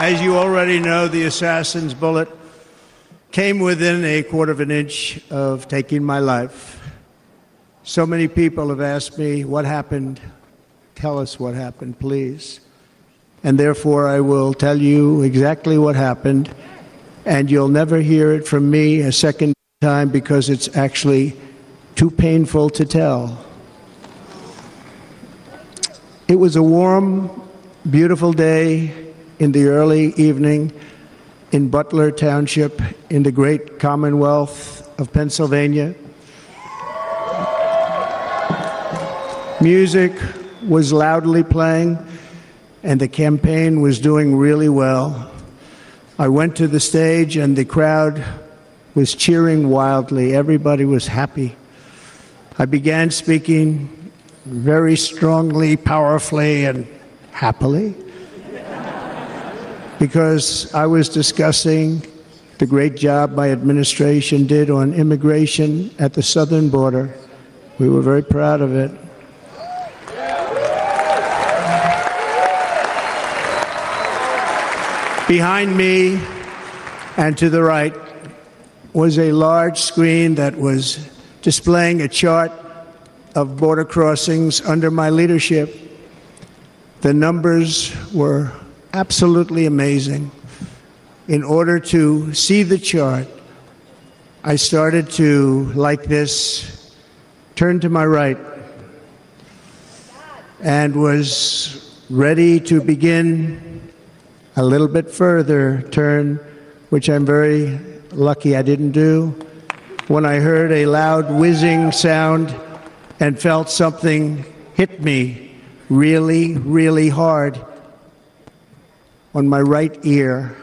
As you already know, the assassin's bullet came within a quarter of an inch of taking my life. So many people have asked me, what happened? Tell us what happened, please. And therefore, I will tell you exactly what happened, and you'll never hear it from me a second time because it's actually too painful to tell. It was a warm, beautiful day in the early evening in Butler Township in the great Commonwealth of Pennsylvania. Music was loudly playing, and the campaign was doing really well. I went to the stage, and the crowd was cheering wildly. Everybody was happy. I began speaking very strongly, powerfully, and happily, because I was discussing the great job my administration did on immigration at the southern border. We were very proud of it. Behind me and to the right was a large screen that was displaying a chart of border crossings under my leadership. The numbers were absolutely amazing. In order to see the chart, I started to, like this, turn to my right and was ready to begin a little bit further turn, which I'm very lucky I didn't do, when I heard a loud whizzing sound and felt something hit me really, really hard on my right ear.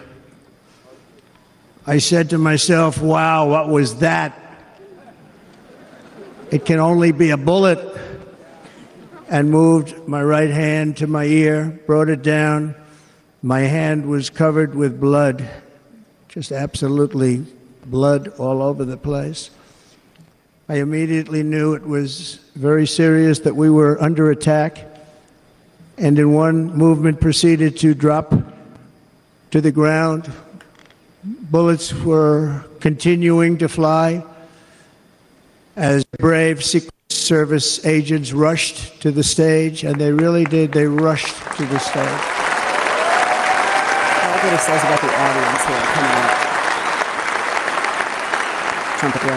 I said to myself, wow, what was that? It can only be a bullet. And moved my right hand to my ear, brought it down. My hand was covered with blood, just absolutely blood all over the place. I immediately knew it was very serious, that we were under attack, and in one movement proceeded to drop to the ground. Bullets were continuing to fly as brave Secret Service agents rushed to the stage, and they really did. They rushed to the stage. I like what he says about the audience here coming up. Trump at the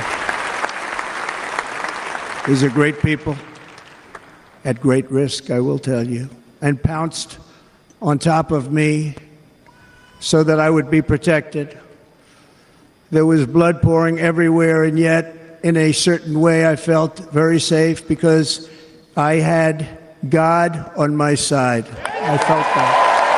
RNC. These are great people at great risk, I will tell you, and pounced on top of me so that I would be protected. There was blood pouring everywhere, and yet, in a certain way, I felt very safe because I had God on my side. I felt that.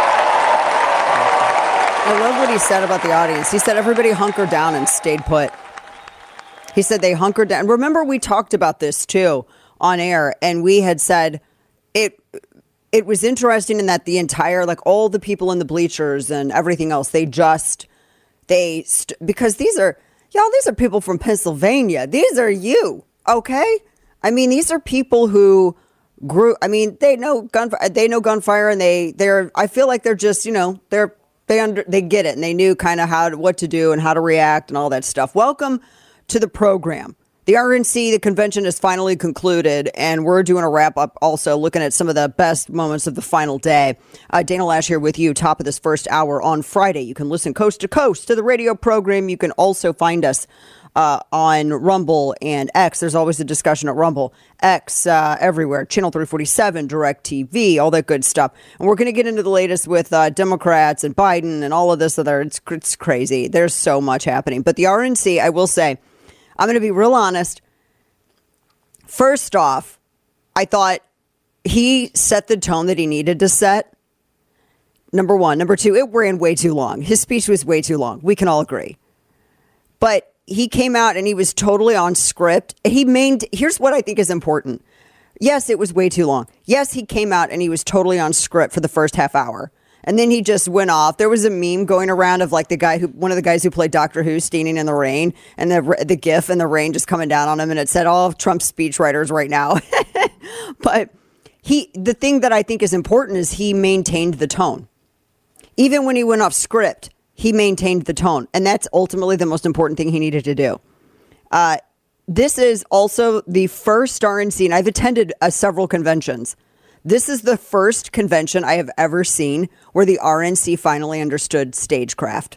I love what he said about the audience. He said everybody hunkered down and stayed put. He said they hunkered down. Remember, we talked about this, too, on air, and we had said it was interesting in that the entire, like, all the people in the bleachers and everything else, because these are people from Pennsylvania. These are you, okay? I mean, these are people who grew. I mean, they know gunfire, and I feel like they're just, they get it, and they knew kind of what to do and how to react and all that stuff. Welcome to the program. The RNC, the convention is finally concluded, and we're doing a wrap-up also looking at some of the best moments of the final day. Dana Loesch here with you, top of this first hour on Friday. You can listen coast to coast to the radio program. You can also find us on Rumble and X. There's always a discussion at Rumble, X, everywhere, Channel 347, DirecTV, all that good stuff. And we're going to get into the latest with Democrats and Biden and all of this other. It's crazy. There's so much happening. But the RNC, I will say, I'm going to be real honest. First off, I thought he set the tone that he needed to set. Number one. Number two, it ran way too long. His speech was way too long. We can all agree. But he came out and he was totally on script. Here's what I think is important. Yes, it was way too long. Yes, he came out and he was totally on script for the first half hour. And then he just went off. There was a meme going around of like one of the guys who played Doctor Who standing in the rain, and the GIF and the rain just coming down on him, and it said all of Trump's speechwriters right now. But the thing that I think is important is he maintained the tone. Even when he went off script, he maintained the tone. And that's ultimately the most important thing he needed to do. This is also the first RNC, and I've attended several conventions. This is the first convention I have ever seen where the RNC finally understood stagecraft.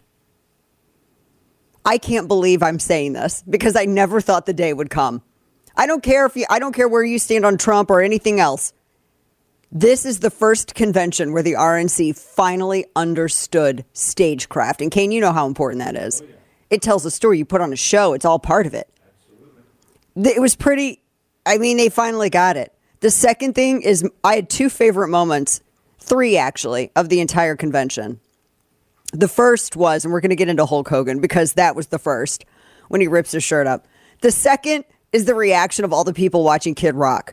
I can't believe I'm saying this because I never thought the day would come. I don't care where you stand on Trump or anything else. This is the first convention where the RNC finally understood stagecraft. And Kane, you know how important that is. It tells a story. You put on a show. It's all part of it. It was pretty, they finally got it. The second thing is I had two favorite moments, three actually, of the entire convention. The first was, and we're going to get into Hulk Hogan because that was the first, when he rips his shirt up. The second is the reaction of all the people watching Kid Rock.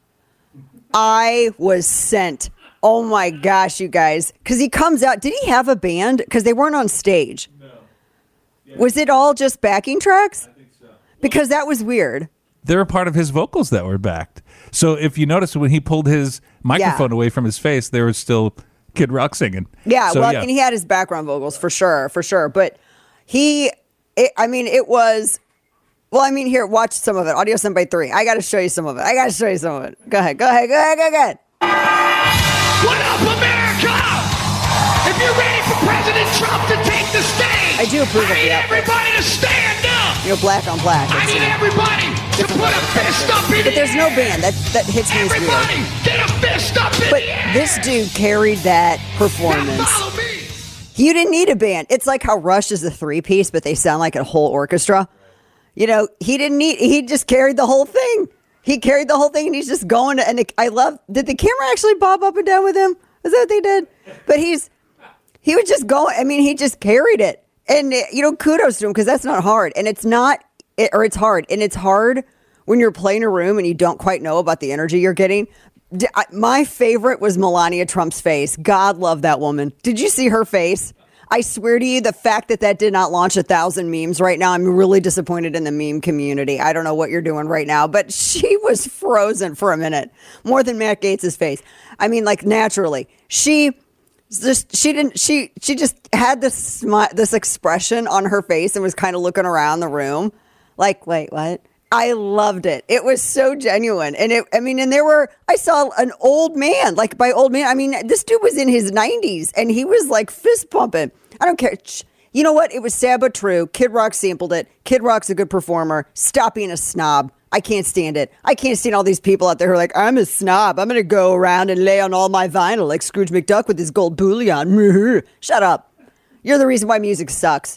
I was sent. Oh my gosh, you guys. Because he comes out. Did he have a band? Because they weren't on stage. No. Yeah. Was it all just backing tracks? I think so. Because that was weird. They're a part of his vocals that were backed. So if you notice when he pulled his microphone away from his face, there was still Kid Rock singing. Yeah, and he had his background vocals for sure. But it was... Well, here, watch some of it. Audio sent by 3. I got to show you some of it. Go ahead. What up, America? If you're ready for President Trump to take the stage, I do approve of I need everybody to stand up. Black on black. I need everybody to put a fist up in the air. But there's no band. That hits me as weird. Everybody, get a fist up in the air. But this dude carried that performance. Now follow me. You didn't need a band. It's like how Rush is a 3-piece, but they sound like a whole orchestra. He just carried the whole thing. He carried the whole thing and he's just going to, and did the camera actually bob up and down with him? Is that what they did? But he would just go, he just carried it. And, kudos to him because that's not hard. And it's hard. And it's hard when you're playing a room and you don't quite know about the energy you're getting. My favorite was Melania Trump's face. God love that woman. Did you see her face? I swear to you, the fact that did not launch 1,000 memes right now, I'm really disappointed in the meme community. I don't know what you're doing right now, but she was frozen for a minute, more than Matt Gaetz' face. Naturally. She just had this expression on her face and was kind of looking around the room like, wait, what? I loved it. It was so genuine. And I saw an old man, by old man, this dude was in his 90s and he was fist pumping. I don't care. You know what? It was sad but true. Kid Rock sampled it. Kid Rock's a good performer. Stop being a snob. I can't stand it. I can't stand all these people out there who are like, I'm a snob. I'm going to go around and lay on all my vinyl like Scrooge McDuck with his gold bullion. Shut up. You're the reason why music sucks.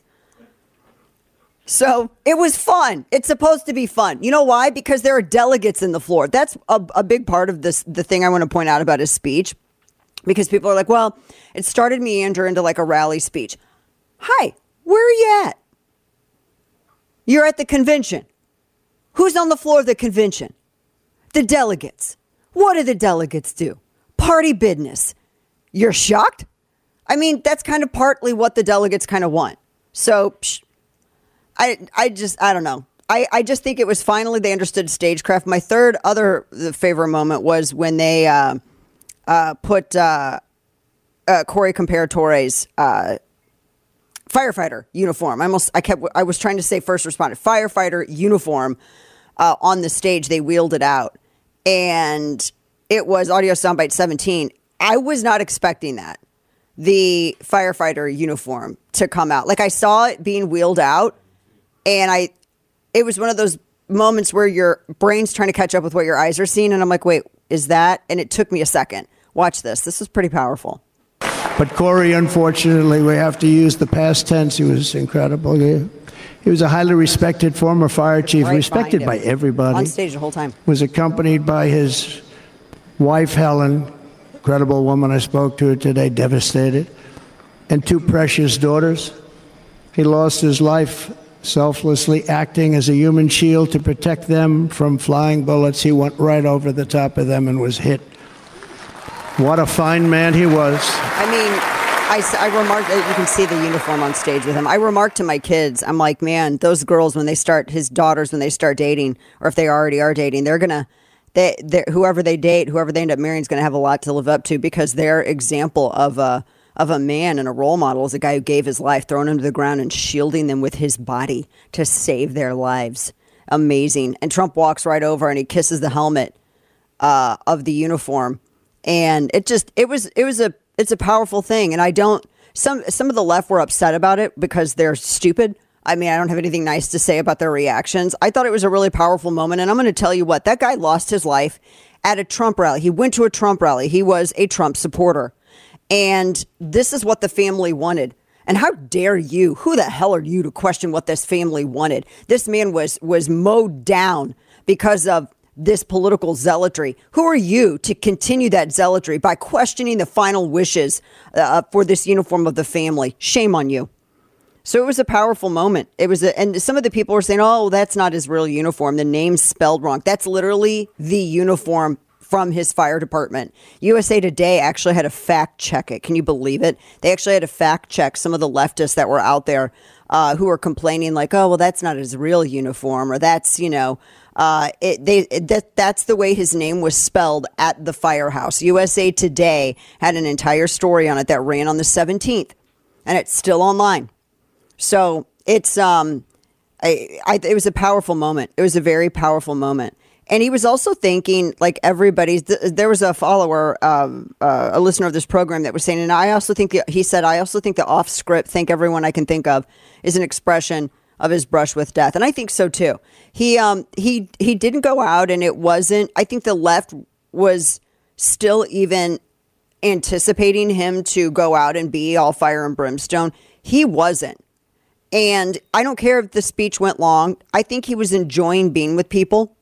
So it was fun. It's supposed to be fun. You know why? Because there are delegates in the floor. That's a big part of this. The thing I want to point out about his speech, because people are like, well, it started meander into a rally speech. Hi, where are you at? You're at the convention. Who's on the floor of the convention? The delegates. What do the delegates do? Party business. You're shocked? That's kind of partly what the delegates kind of want. So, I don't know. I just think it was finally they understood stagecraft. My third other favorite moment was when they put Corey Comparatore's firefighter uniform. I was trying to say first responder firefighter uniform on the stage. They wheeled it out, and it was audio soundbite 17. I was not expecting that, the firefighter uniform to come out. I saw it being wheeled out. And it was one of those moments where your brain's trying to catch up with what your eyes are seeing. And I'm like, wait, is that? And it took me a second. Watch this. This is pretty powerful. But Corey, unfortunately, we have to use the past tense. He was incredible. He was a highly respected former fire chief, Right respected by everybody. On stage the whole time. Was accompanied by his wife, Helen, incredible woman. I spoke to her today, devastated, and 2 precious daughters. He lost his life selflessly acting as a human shield to protect them from flying bullets. He went right over the top of them and was hit. What a fine man he was. I remarked, you can see the uniform on stage with him. I remarked to my kids, I'm like, man, those girls, his daughters, when they start dating, or if they already are dating, whoever they date, whoever they end up marrying is going to have a lot to live up to because their example of of a man and a role model is a guy who gave his life, throwing him to the ground and shielding them with his body to save their lives. Amazing. And Trump walks right over and he kisses the helmet of the uniform. And it's a powerful thing. And some of the left were upset about it because they're stupid. I mean, I don't have anything nice to say about their reactions. I thought it was a really powerful moment. And I'm going to tell you what, that guy lost his life at a Trump rally. He went to a Trump rally. He was a Trump supporter. And this is what the family wanted. And how dare you? Who the hell are you to question what this family wanted? This man was mowed down because of this political zealotry. Who are you to continue that zealotry by questioning the final wishes for this uniform of the family? Shame on you. So it was a powerful moment. And some of the people were saying, oh, that's not his real uniform. The name's spelled wrong. That's literally the uniform from his fire department. USA Today actually had to fact check it. Can you believe it? They actually had to fact check some of the leftists that were out there who were complaining like, oh, well, that's not his real uniform, or that's, that's the way his name was spelled at the firehouse. USA Today had an entire story on it that ran on the 17th, and it's still online. So it's it was a powerful moment. It was a very powerful moment. And he was also thanking, like, there was a follower, a listener of this program that was saying, and I also think the off script, thank everyone I can think of, is an expression of his brush with death. And I think so too. He didn't go out, and it wasn't, I think the left was still even anticipating him to go out and be all fire and brimstone. He wasn't. And I don't care if the speech went long. I think he was enjoying being with people.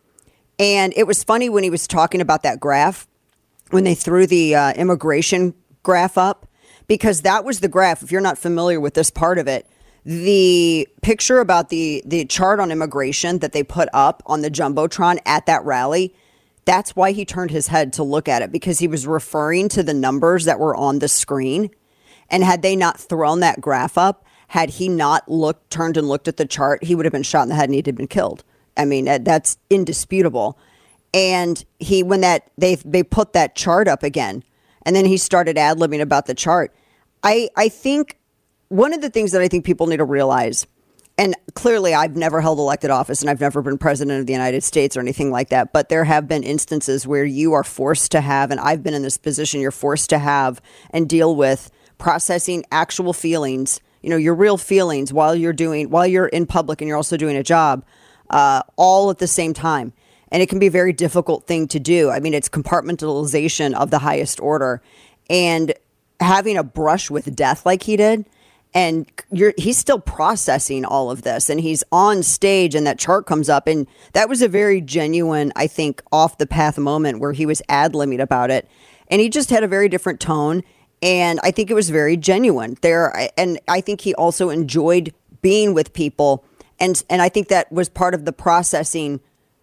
And it was funny when he was talking about that graph, when they threw the immigration graph up, because that was the graph. If you're not familiar with this part of it, the picture about the chart on immigration that they put up on the Jumbotron at that rally, that's why he turned his head to look at it, because he was referring to the numbers that were on the screen. And had they not thrown that graph up, had he not turned and looked at the chart, he would have been shot in the head and he'd have been killed. I mean, that's indisputable. And when they put that chart up again, and then he started ad-libbing about the chart. I think one of the things that I think people need to realize, and clearly I've never held elected office and I've never been president of the United States or anything like that, but there have been instances where you are forced to have, and I've been in this position, you're forced to have and deal with processing actual feelings, your real feelings while you're in public and you're also doing a job. All at the same time. And it can be a very difficult thing to do. I mean, it's compartmentalization of the highest order. And having a brush with death like he did, and he's still processing all of this. And he's on stage and that chart comes up. And that was a very genuine, I think, off the path moment where he was ad-libbing about it. And he just had a very different tone. And I think it was very genuine there. And I think he also enjoyed being with people. And I think that was part of the processing,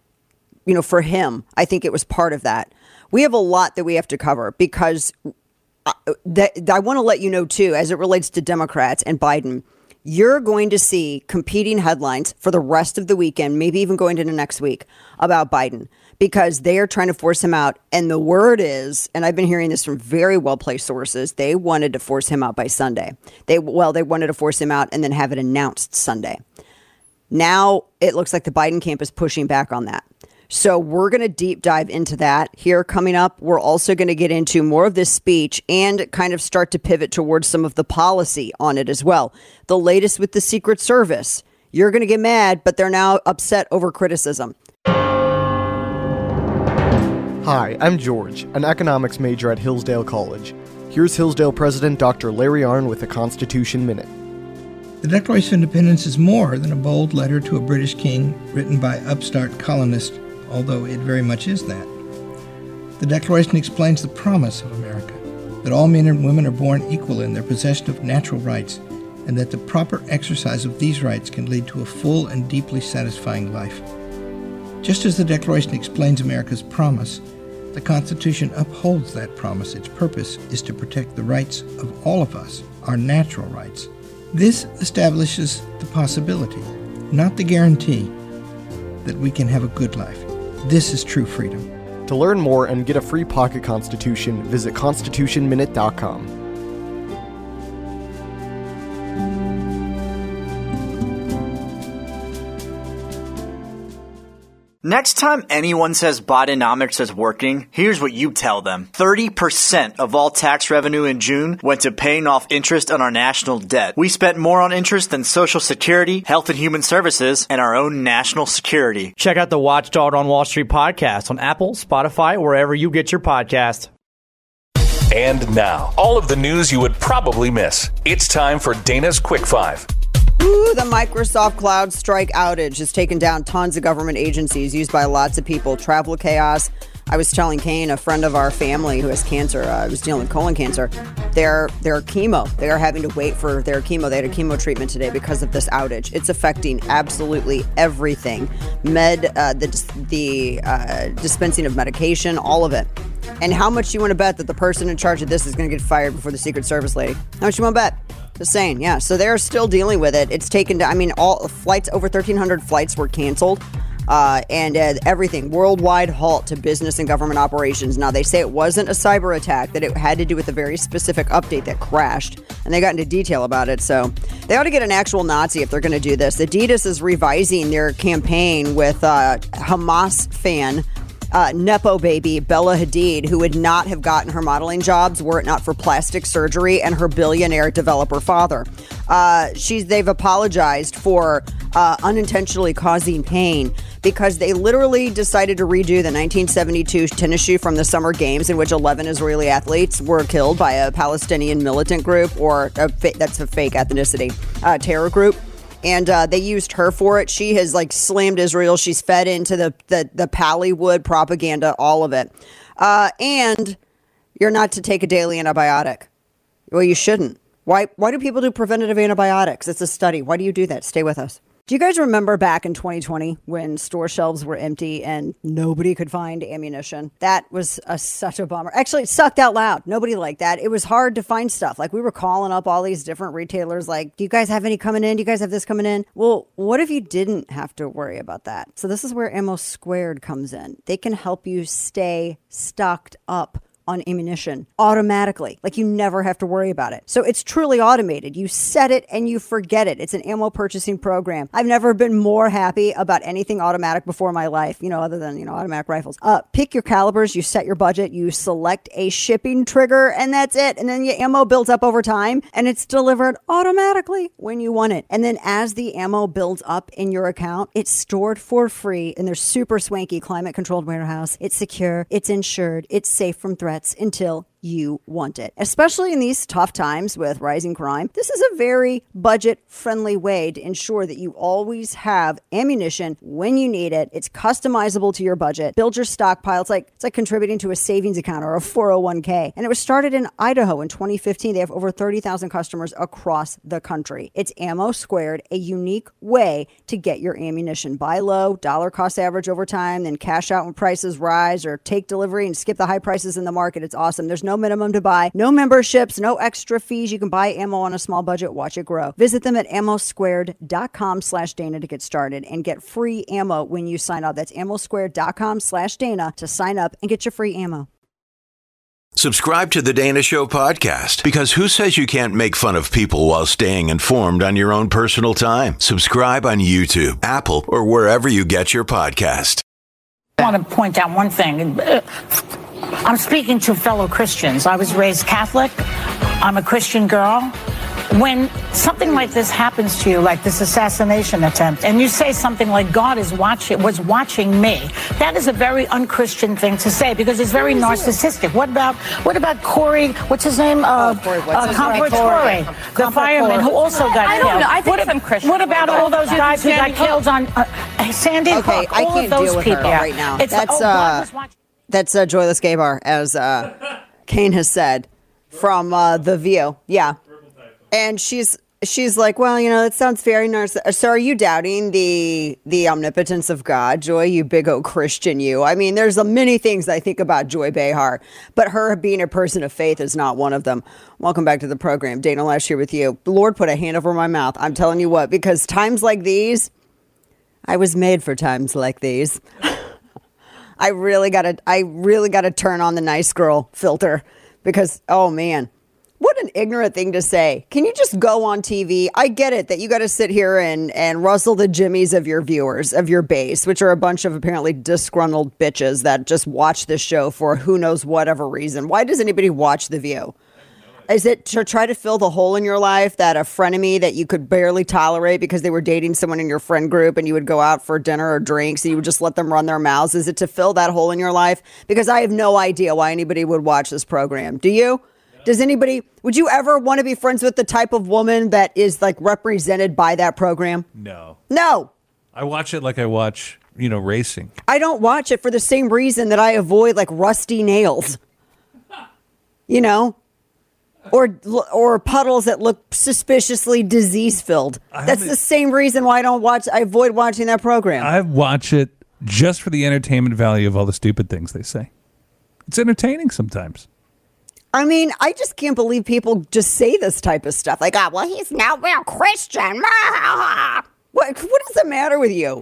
for him. I think it was part of that. We have a lot that we have to cover because I want to let you know, too, as it relates to Democrats and Biden, you're going to see competing headlines for the rest of the weekend, maybe even going into next week, about Biden, because they are trying to force him out. And the word is, and I've been hearing this from very well-placed sources, they wanted to force him out by Sunday. They wanted to force him out and then have it announced Sunday. Now it looks like the Biden camp is pushing back on that. So we're going to deep dive into that here coming up. We're also going to get into more of this speech and kind of start to pivot towards some of the policy on it as well. The latest with the Secret Service. You're going to get mad, but they're now upset over criticism. Hi, I'm George, an economics major at Hillsdale College. Here's Hillsdale President Dr. Larry Arnn with a Constitution Minute. The Declaration of Independence is more than a bold letter to a British king written by upstart colonists, although it very much is that. The Declaration explains the promise of America, that all men and women are born equal in their possession of natural rights, and that the proper exercise of these rights can lead to a full and deeply satisfying life. Just as the Declaration explains America's promise, the Constitution upholds that promise. Its purpose is to protect the rights of all of us, our natural rights. This establishes the possibility, not the guarantee, that we can have a good life. This is true freedom. To learn more and get a free pocket Constitution, visit constitutionminute.com. Next time anyone says Bidenomics is working, here's what you tell them. 30% of all tax revenue in June went to paying off interest on our national debt. We spent more on interest than Social Security, Health and Human Services, and our own national security. Check out the Watchdog on Wall Street podcast on Apple, Spotify, wherever you get your podcast. And now, all of the news you would probably miss. It's time for Dana's Quick Five. Ooh, the Microsoft Cloud Strike outage has taken down tons of government agencies used by lots of people. Travel chaos. I was telling Kane, a friend of our family who has cancer, was dealing with colon cancer. Their chemo. They are having to wait for their chemo. They had a chemo treatment today because of this outage. It's affecting absolutely everything. The dispensing of medication, all of it. And how much you want to bet that the person in charge of this is going to get fired before the Secret Service lady? How much you want to bet? Just saying, yeah. So they're still dealing with it. It's taken down. I mean, all flights, over 1,300 flights were canceled. And everything, worldwide halt to business and government operations. Now, they say it wasn't a cyber attack, that it had to do with a very specific update that crashed. And they got into detail about it. So they ought to get an actual Nazi if they're going to do this. Adidas is revising their campaign with Hamas fan Nepo baby Bella Hadid, who would not have gotten her modeling jobs were it not for plastic surgery and her billionaire developer father. They've apologized for unintentionally causing pain because they literally decided to redo the 1972 tennis shoe from the Summer Games, in which 11 Israeli athletes were killed by a Palestinian militant group, or that's a fake ethnicity, terror group. And they used her for it. She has slammed Israel. She's fed into the Pallywood propaganda, all of it. And you're not to take a daily antibiotic. Well, you shouldn't. Why do people do preventative antibiotics? It's a study. Why do you do that? Stay with us. Do you guys remember back in 2020 when store shelves were empty and nobody could find ammunition? That was such a bummer. Actually, it sucked out loud. Nobody liked that. It was hard to find stuff. We were calling up all these different retailers do you guys have any coming in? Do you guys have this coming in? Well, what if you didn't have to worry about that? So this is where Ammo Squared comes in. They can help you stay stocked up on ammunition automatically. You never have to worry about it. So it's truly automated. You set it and you forget it. It's an ammo purchasing program. I've never been more happy about anything automatic before in my life, other than, automatic rifles. Pick your calibers, you set your budget, you select a shipping trigger, and that's it. And then your ammo builds up over time and it's delivered automatically when you want it. And then as the ammo builds up in your account, it's stored for free in their super swanky climate controlled warehouse. It's secure, it's insured, it's safe from threats until you want it. Especially in these tough times with rising crime, this is a very budget-friendly way to ensure that you always have ammunition when you need it. It's customizable to your budget. Build your stockpile. It's like contributing to a savings account or a 401k. And it was started in Idaho in 2015. They have over 30,000 customers across the country. It's Ammo Squared, a unique way to get your ammunition. Buy low, dollar cost average over time, then cash out when prices rise, or take delivery and skip the high prices in the market. It's awesome. There's no minimum to buy, no memberships, no extra fees. You can buy ammo on a small budget. Watch it grow. Visit them at ammosquared.com/Dana to get started and get free ammo when you sign up. That's ammosquared.com/Dana to sign up and get your free ammo. Subscribe to the Dana Show podcast, because who says you can't make fun of people while staying informed on your own personal time? Subscribe on YouTube, Apple, or wherever you get your podcast. I want to point out one thing. I'm speaking to fellow Christians. I was raised Catholic. I'm a Christian girl. When something like this happens to you, like this assassination attempt, and you say something like God was watching me, that is a very unchristian thing to say, because it's very narcissistic. What about Corey? What's his name? Comparatori, the fireman who also got killed. I don't know. I think some Christians. What about all those guys who got killed on Sandy Hook? Okay, I can't deal with her right now. That's Joyless Gay Bar, as Kane has said, from The View. Yeah. And she's like, well, it sounds very narcissistic. So are you doubting the omnipotence of God, Joy, you big old Christian, you? I mean, there's many things I think about Joy Behar, but her being a person of faith is not one of them. Welcome back to the program. Dana Loesch here with you. The Lord put a hand over my mouth. I'm telling you what, because times like these, I was made for times like these. I really gotta turn on the nice girl filter, because, oh man. Woo! what an ignorant thing to say. Can you just go on TV? I get it that you got to sit here and rustle the jimmies of your viewers, of your base, which are a bunch of apparently disgruntled bitches that just watch this show for who knows whatever reason. Why does anybody watch The View? Is it to try to fill the hole in your life that a frenemy that you could barely tolerate because they were dating someone in your friend group and you would go out for dinner or drinks and you would just let them run their mouths? Is it to fill that hole in your life? Because I have no idea why anybody would watch this program. Do you? Does anybody, would you ever want to be friends with the type of woman that is like represented by that program? No. No. I watch it like I watch, racing. I don't watch it for the same reason that I avoid like rusty nails. Or puddles that look suspiciously disease-filled. That's the same reason why I avoid watching that program. I watch it just for the entertainment value of all the stupid things they say. It's entertaining sometimes. I mean, I just can't believe people just say this type of stuff. Like, he's now real Christian. What does the matter with you?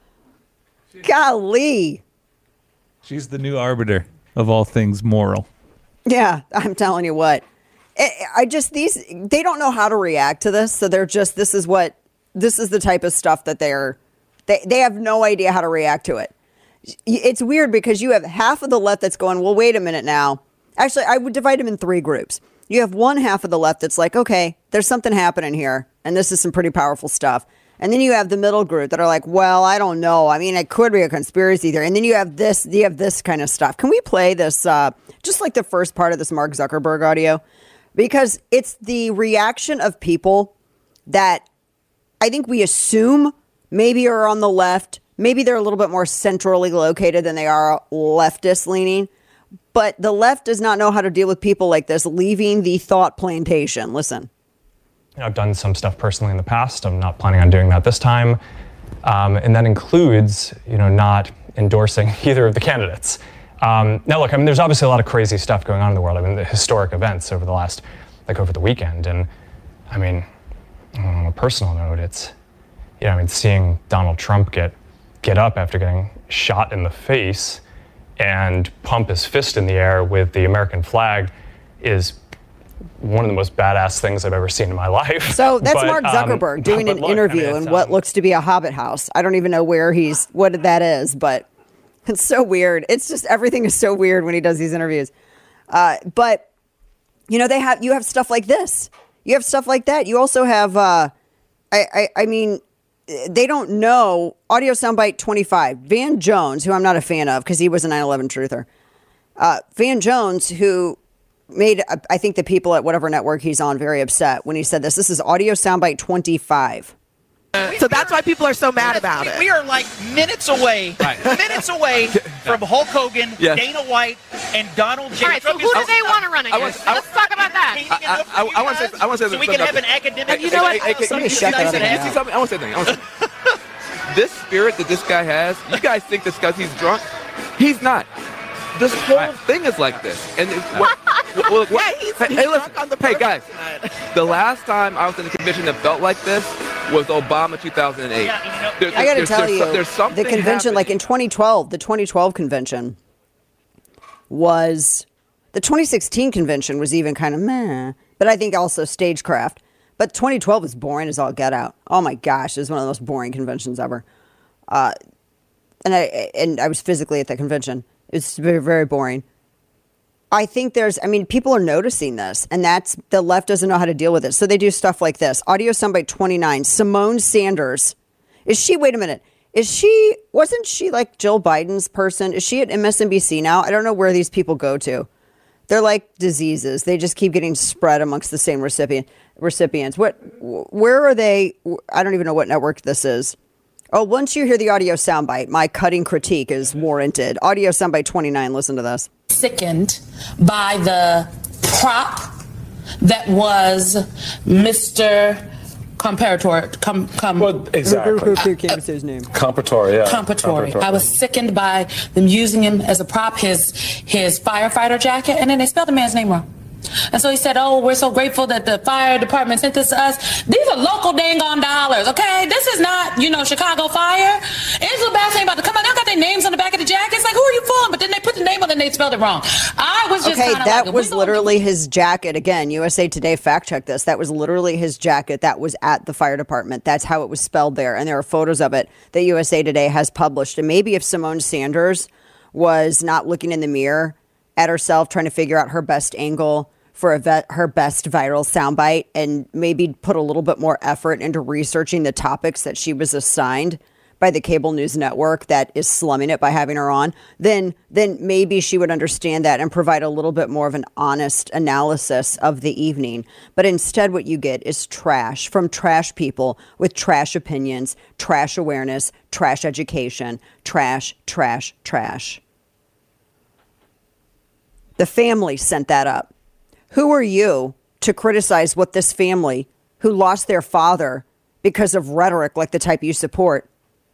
Golly. She's the new arbiter of all things moral. Yeah, I'm telling you what. They don't know how to react to this. So they're just, this is the type of stuff that they have no idea how to react to it. It's weird because you have half of the left that's going, well, wait a minute now. Actually, I would divide them in three groups. You have one half of the left that's like, okay, there's something happening here. And this is some pretty powerful stuff. And then you have the middle group that are like, well, I don't know. I mean, it could be a conspiracy theory. And then you have this kind of stuff. Can we play this, just like the first part of this Mark Zuckerberg audio? Because it's the reaction of people that I think we assume maybe are on the left. Maybe they're a little bit more centrally located than they are leftist leaning. But the left does not know how to deal with people like this leaving the thought plantation. Listen. I've done some stuff personally in the past. I'm not planning on doing that this time. And that includes, not endorsing either of the candidates. Now, look, there's obviously a lot of crazy stuff going on in the world. The historic events over over the weekend. And, on a personal note, it's, seeing Donald Trump get up after getting shot in the face and pump his fist in the air with the American flag is one of the most badass things I've ever seen in my life. So that's Mark Zuckerberg doing an interview in what looks to be a Hobbit house. I don't even know what that is, but it's so weird. It's just everything is so weird when he does these interviews. But you have stuff like this. You have stuff like that. You also have they don't know. Audio soundbite 25. Van Jones, who I'm not a fan of because he was a 9/11 truther. Van Jones, who made, I think, the people at whatever network he's on very upset when he said this. This is audio soundbite 25. So that's why people are so mad about it. We are like minutes away from Hulk Hogan, Dana White, and Donald J. All right, so who do they want to run against? Let's talk about that. I want to say so we can have an academic. You know what? Somebody shut that up. I want to say something. This spirit that this guy has, you guys think this because he's drunk? He's not. This whole thing is like this. And hey guys, the last time I was in a convention that felt like this was Obama 2008. I got to tell you, the convention, happening. Like in 2012, the 2012 convention was, the 2016 convention was even kind of meh, but I think also stagecraft. But 2012 was boring as all get out. Oh my gosh, it was one of the most boring conventions ever. And I was physically at the convention. It's very, very boring. I think people are noticing this, and that's, the left doesn't know how to deal with it. So they do stuff like this. Audio soundbite 29. Simone Sanders. Wasn't she like Jill Biden's person? Is she at MSNBC now? I don't know where these people go to. They're like diseases. They just keep getting spread amongst the same recipients. Where are they? I don't even know what network this is. Oh, once you hear the audio soundbite, my cutting critique is warranted. Audio soundbite 29. Listen to this. Sickened by the prop that was Mr. Comparator. Exactly. Can't say his name. Comparator, yeah. Comparator. I was sickened by them using him as a prop, his firefighter jacket, and then they spelled the man's name wrong. And so he said, oh, we're so grateful that the fire department sent this to us. These are local dang on dollars, okay? This is not, Chicago Fire. Angela Bassett ain't about to come out. They got their names on the back of the jackets. Like, who are you fooling? But then they put the name on it and they spelled it wrong. I I was just okay, kinda that like, was literally his jacket. Again, USA Today fact checked this. That was literally his jacket that was at the fire department. That's how it was spelled there. And there are photos of it that USA Today has published. And maybe if Simone Sanders was not looking in the mirror at herself, trying to figure out her best angle for her best viral soundbite, and maybe put a little bit more effort into researching the topics that she was assigned by the cable news network that is slumming it by having her on, then maybe she would understand that and provide a little bit more of an honest analysis of the evening. But instead what you get is trash from trash people with trash opinions, trash awareness, trash education, trash, trash, trash. The family sent that up. Who are you to criticize what this family, who lost their father because of rhetoric like the type you support,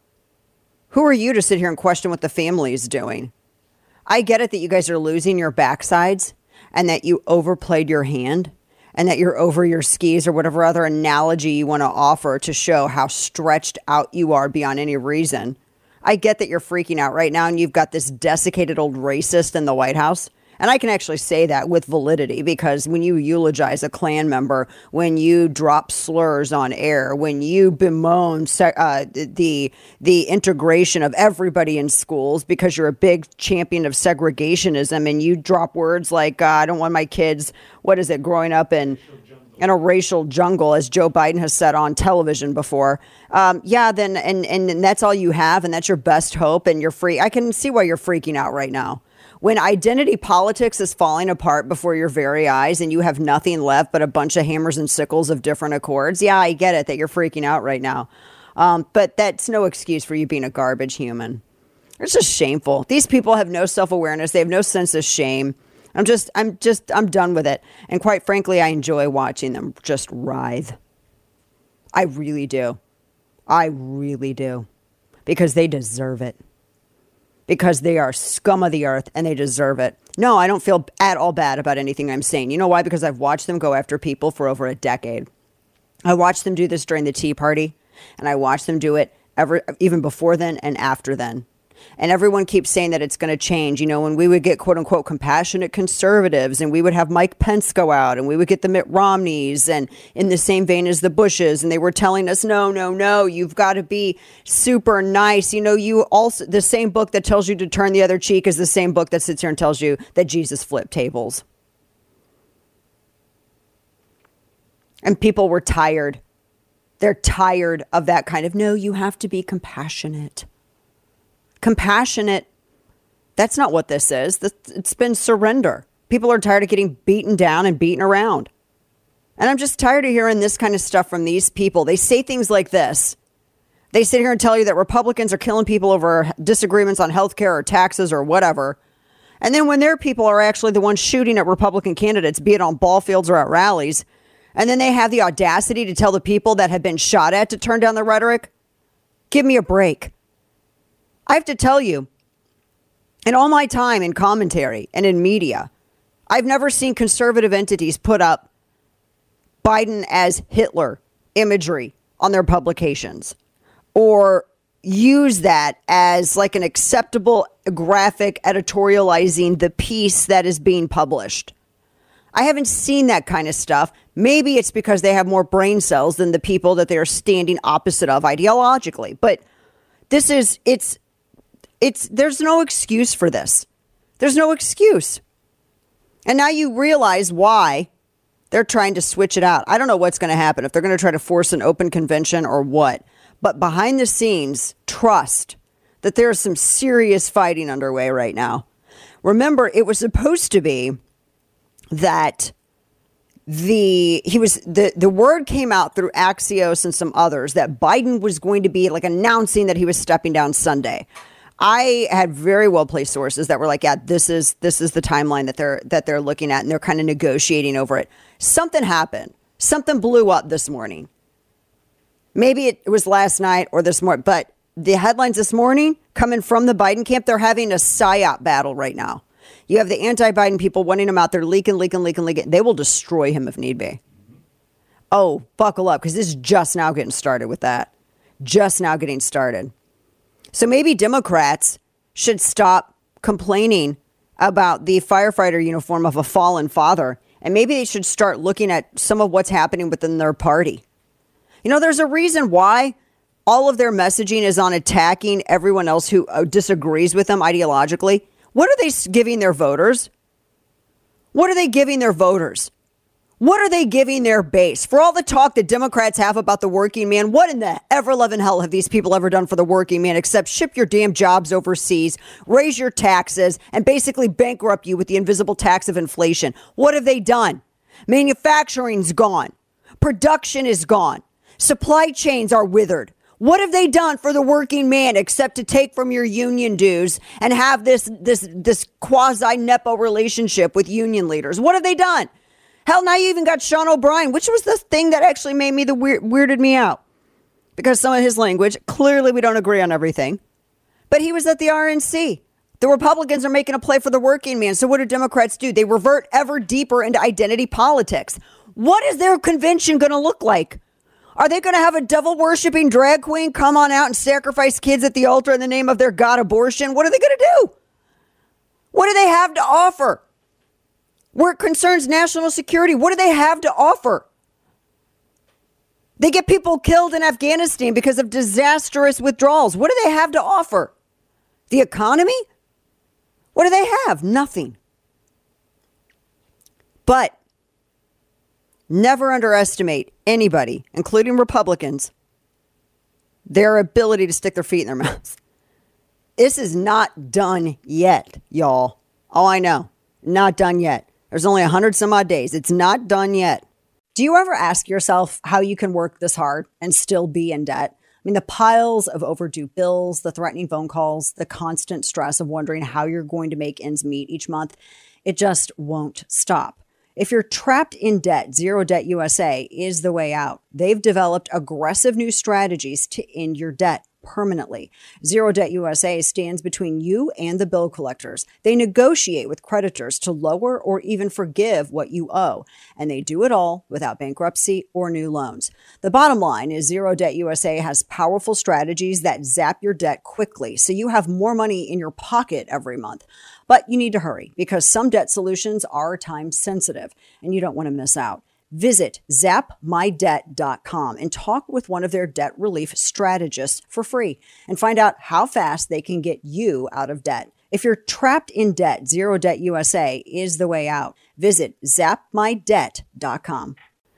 who are you to sit here and question what the family is doing? I get it that you guys are losing your backsides and that you overplayed your hand and that you're over your skis or whatever other analogy you want to offer to show how stretched out you are beyond any reason. I get that you're freaking out right now and you've got this desiccated old racist in the White House. And I can actually say that with validity, because when you eulogize a Klan member, when you drop slurs on air, when you bemoan the integration of everybody in schools because you're a big champion of segregationism, and you drop words like, I don't want my kids, growing up in a racial jungle, as Joe Biden has said on television before. And that's all you have, and that's your best hope, and you're free. I can see why you're freaking out right now. When identity politics is falling apart before your very eyes and you have nothing left but a bunch of hammers and sickles of different accords, yeah, I get it that you're freaking out right now. But that's no excuse for you being a garbage human. It's just shameful. These people have no self-awareness. They have no sense of shame. I'm done with it. And quite frankly, I enjoy watching them just writhe. I really do. I really do. Because they deserve it. Because they are scum of the earth and they deserve it. No, I don't feel at all bad about anything I'm saying. You know why? Because I've watched them go after people for over a decade. I watched them do this during the Tea Party, and I watched them do it even before then and after then. And everyone keeps saying that it's going to change. You know, when we would get quote unquote compassionate conservatives, and we would have Mike Pence go out, and we would get the Mitt Romneys, and in the same vein as the Bushes, and they were telling us, no, you've got to be super nice. You know, you also, the same book that tells you to turn the other cheek is the same book that sits here and tells you that Jesus flipped tables. And people were tired. They're tired of that kind of, no, you have to be compassionate. Compassionate, that's not what this is. It's been surrender. People are tired of getting beaten down and beaten around. And I'm just tired of hearing this kind of stuff from these people. They say things like this. They sit here and tell you that Republicans are killing people over disagreements on health care or taxes or whatever. And then when their people are actually the ones shooting at Republican candidates, be it on ball fields or at rallies, and then they have the audacity to tell the people that have been shot at to turn down the rhetoric, give me a break. I have to tell you, in all my time in commentary and in media, I've never seen conservative entities put up Biden as Hitler imagery on their publications or use that as like an acceptable graphic editorializing the piece that is being published. I haven't seen that kind of stuff. Maybe it's because they have more brain cells than the people that they are standing opposite of ideologically. But there's no excuse for this. There's no excuse. And now you realize why they're trying to switch it out. I don't know what's going to happen, if they're going to try to force an open convention or what. But behind the scenes, trust that there is some serious fighting underway right now. Remember, it was supposed to be that the word came out through Axios and some others that Biden was going to be like announcing that he was stepping down Sunday. I had very well placed sources that were like, yeah, this is the timeline that they're looking at, and they're kind of negotiating over it. Something happened. Something blew up this morning. Maybe it was last night or this morning, but the headlines this morning coming from the Biden camp, they're having a psyop battle right now. You have the anti-Biden people wanting him out there leaking. They will destroy him if need be. Oh, buckle up, because this is just now getting started with that. Just now getting started. So maybe Democrats should stop complaining about the firefighter uniform of a fallen father. And maybe they should start looking at some of what's happening within their party. You know, there's a reason why all of their messaging is on attacking everyone else who disagrees with them ideologically. What are they giving their voters? What are they giving their voters? What are they giving their base? For all the talk that Democrats have about the working man, what in the ever-loving hell have these people ever done for the working man except ship your damn jobs overseas, raise your taxes, and basically bankrupt you with the invisible tax of inflation? What have they done? Manufacturing's gone. Production is gone. Supply chains are withered. What have they done for the working man except to take from your union dues and have this quasi-Nepo relationship with union leaders? What have they done? Hell, now you even got Sean O'Brien, which was the thing that actually made me weirded me out. Because some of his language, clearly we don't agree on everything. But he was at the RNC. The Republicans are making a play for the working man. So what do Democrats do? They revert ever deeper into identity politics. What is their convention going to look like? Are they going to have a devil-worshipping drag queen come on out and sacrifice kids at the altar in the name of their god abortion? What are they going to do? What do they have to offer? Where it concerns national security, what do they have to offer? They get people killed in Afghanistan because of disastrous withdrawals. What do they have to offer? The economy? What do they have? Nothing. But never underestimate anybody, including Republicans, their ability to stick their feet in their mouths. This is not done yet, y'all. Oh, I know. Not done yet. There's only 100 some odd days. It's not done yet. Do you ever ask yourself how you can work this hard and still be in debt? I mean, the piles of overdue bills, the threatening phone calls, the constant stress of wondering how you're going to make ends meet each month, it just won't stop. If you're trapped in debt, Zero Debt USA is the way out. They've developed aggressive new strategies to end your debt permanently. Zero Debt USA stands between you and the bill collectors. They negotiate with creditors to lower or even forgive what you owe, and they do it all without bankruptcy or new loans. The bottom line is Zero Debt USA has powerful strategies that zap your debt quickly, so you have more money in your pocket every month. But you need to hurry because some debt solutions are time sensitive, and you don't want to miss out. Visit zapmydebt.com and talk with one of their debt relief strategists for free and find out how fast they can get you out of debt. If you're trapped in debt, Zero Debt USA is the way out. Visit zapmydebt.com.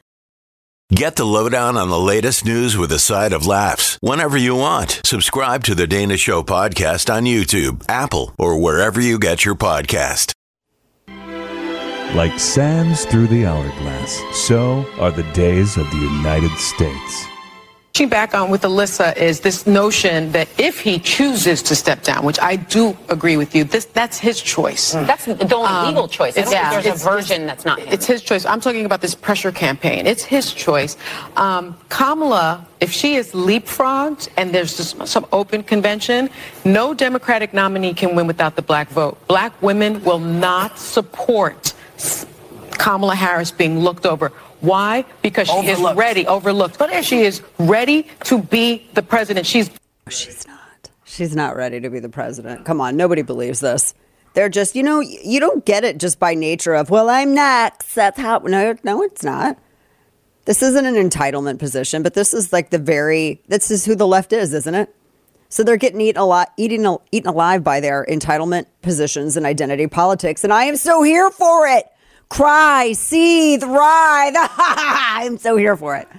Get the lowdown on the latest news with a side of laughs whenever you want. Subscribe to the Dana Show podcast on YouTube, Apple, or wherever you get your podcast. Like sands through the hourglass, so are the days of the United States. Pushing back on with Alyssa is this notion that if he chooses to step down, which I do agree with you, that's his choice. That's the only legal choice. I don't think there's a version that's not his. It's his choice. I'm talking about this pressure campaign. It's his choice. Kamala, if she is leapfrogged and there's just some open convention, no Democratic nominee can win without the black vote. Black women will not support Kamala Harris being looked over. Why? Because she is ready, overlooked. But she is ready to be the president. She's not. She's not ready to be the president. Come on, nobody believes this. They're just, you don't get it just by nature of, well, I'm next. That's how. No, it's not. This isn't an entitlement position, but this is like this is who the left is, isn't it? So they're getting eaten alive by their entitlement positions and identity politics. And I am so here for it. Cry, seethe, writhe. I'm so here for it.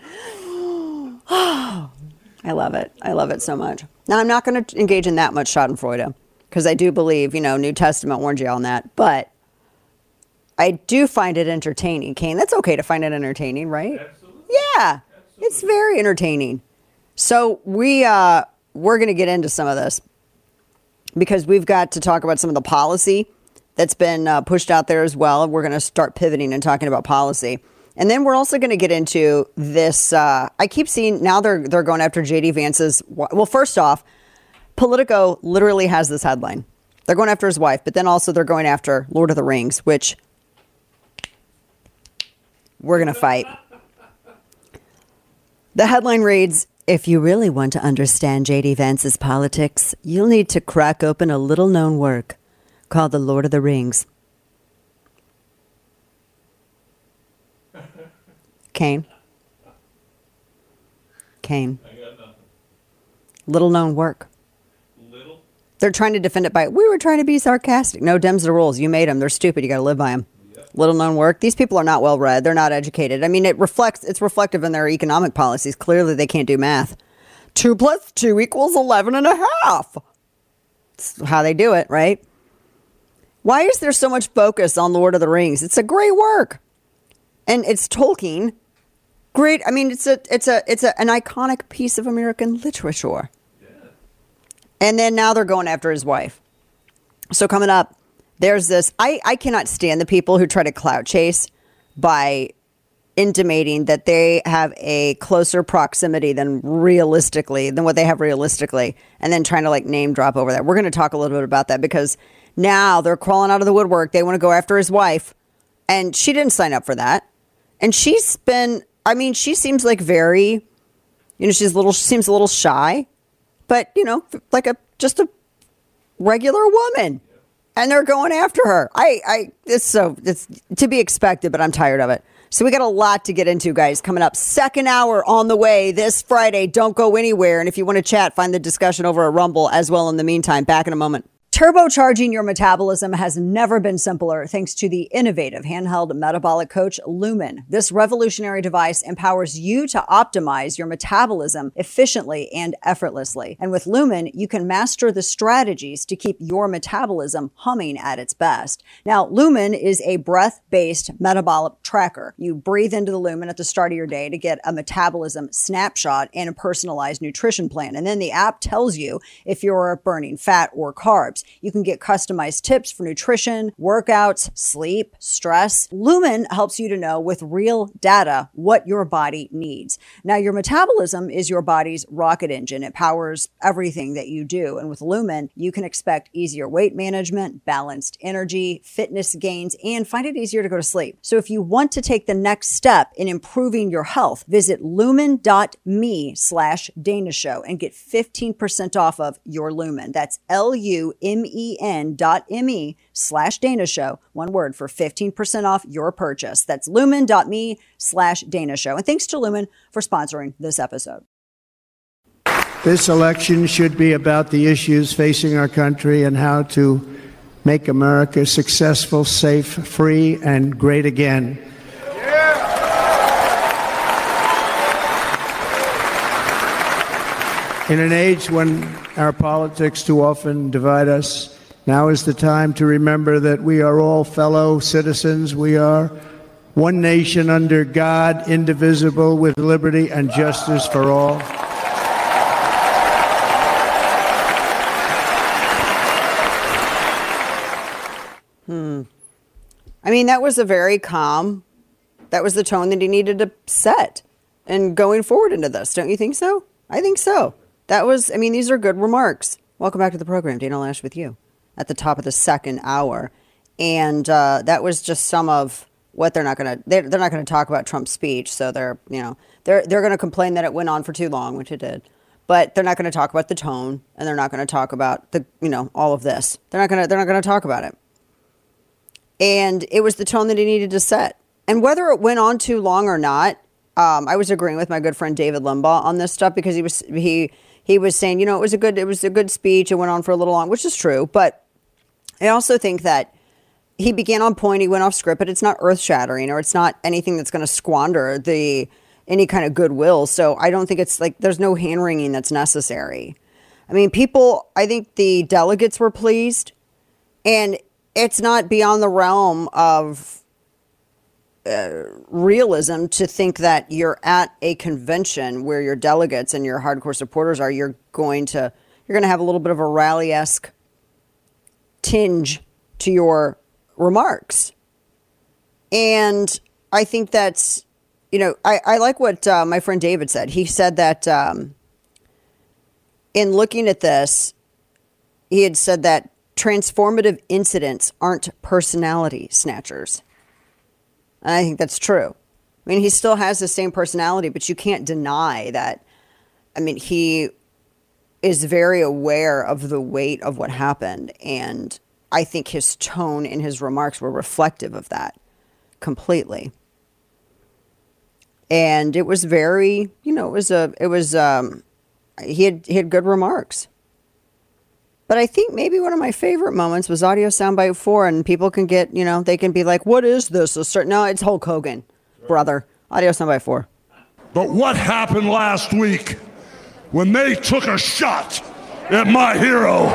I love it. I love it so much. Now, I'm not going to engage in that much Schadenfreude because I do believe, New Testament warned you on that. But I do find it entertaining, Kane. That's okay to find it entertaining, right? Absolutely. Yeah, absolutely. It's very entertaining. So we're going to get into some of this because we've got to talk about some of the policy that's been pushed out there as well. We're going to start pivoting and talking about policy. And then we're also going to get into this. I keep seeing now they're going after J.D. Vance's. Well, first off, Politico literally has this headline. They're going after his wife, but then also they're going after Lord of the Rings, which we're going to fight. The headline reads, "If you really want to understand J.D. Vance's politics, you'll need to crack open a little-known work called The Lord of the Rings. Kane. Little known work. They're trying to defend it by, we were trying to be sarcastic. No, Dems the rules. You made them. They're stupid. You got to live by them. Yep. Little known work. These people are not well read. They're not educated. I mean, it's reflective in their economic policies. Clearly, they can't do math. 2 + 2 = 11.5. That's how they do it, right? Why is there so much focus on Lord of the Rings? It's a great work. And it's Tolkien. Great. I mean, it's an iconic piece of American literature. And then now they're going after his wife. So coming up, there's this. I cannot stand the people who try to clout chase by intimating that they have a closer proximity than what they have realistically, and then trying to like name drop over that. We're going to talk a little bit about that because now they're crawling out of the woodwork. They want to go after his wife, and she didn't sign up for that. And she seems like very, she seems a little shy. But, like just a regular woman. And they're going after her. It's to be expected, but I'm tired of it. So we got a lot to get into, guys. Coming up, second hour on the way this Friday. Don't go anywhere. And if you want to chat, find the discussion over at Rumble as well in the meantime. Back in a moment. Turbocharging your metabolism has never been simpler thanks to the innovative handheld metabolic coach Lumen. This revolutionary device empowers you to optimize your metabolism efficiently and effortlessly. And with Lumen, you can master the strategies to keep your metabolism humming at its best. Now, Lumen is a breath-based metabolic tracker. You breathe into the Lumen at the start of your day to get a metabolism snapshot and a personalized nutrition plan. And then the app tells you if you're burning fat or carbs. You can get customized tips for nutrition, workouts, sleep, stress. Lumen helps you to know with real data what your body needs. Now, your metabolism is your body's rocket engine. It powers everything that you do. And with Lumen, you can expect easier weight management, balanced energy, fitness gains, and find it easier to go to sleep. So if you want to take the next step in improving your health, visit lumen.me/Dana Show and get 15% off of your Lumen. That's lumen.me/Dana Show. One word for 15% off your purchase. That's lumen.me/Dana Show. And thanks to Lumen for sponsoring this episode. This election should be about the issues facing our country and how to make America successful, safe, free, and great again. In an age when our politics too often divide us, now is the time to remember that we are all fellow citizens. We are one nation under God, indivisible, with liberty and justice for all. I mean, that was a very calm, that was the tone that he needed to set and going forward into this. Don't you think so? I think so. These are good remarks. Welcome back to the program. Dana Loesch with you at the top of the second hour. And that was just some of what they're not going to talk about Trump's speech. So they're going to complain that it went on for too long, which it did. But they're not going to talk about the tone, and they're not going to talk about all of this. They're not going to talk about it. And it was the tone that he needed to set. And whether it went on too long or not, I was agreeing with my good friend David Limbaugh on this stuff because he was saying, it was a good speech. It went on for a little long, which is true. But I also think that he began on point. He went off script, but it's not earth shattering or it's not anything that's going to squander any kind of goodwill. So I don't think it's like there's no hand wringing that's necessary. I mean, I think the delegates were pleased, and it's not beyond the realm of realism to think that you're at a convention where your delegates and your hardcore supporters are, you're going to have a little bit of a rally-esque tinge to your remarks. And I think that's, I like what my friend David said. He said that in looking at this, he had said that transformative incidents aren't personality snatchers. And I think that's true. I mean, he still has the same personality, but you can't deny that. I mean, he is very aware of the weight of what happened. And I think his tone and his remarks were reflective of that completely. And it was very, he had good remarks. But I think maybe one of my favorite moments was Audio Soundbite 4, and people can get, they can be like, what is this? No, it's Hulk Hogan, brother. Audio Soundbite 4. But what happened last week when they took a shot at my hero?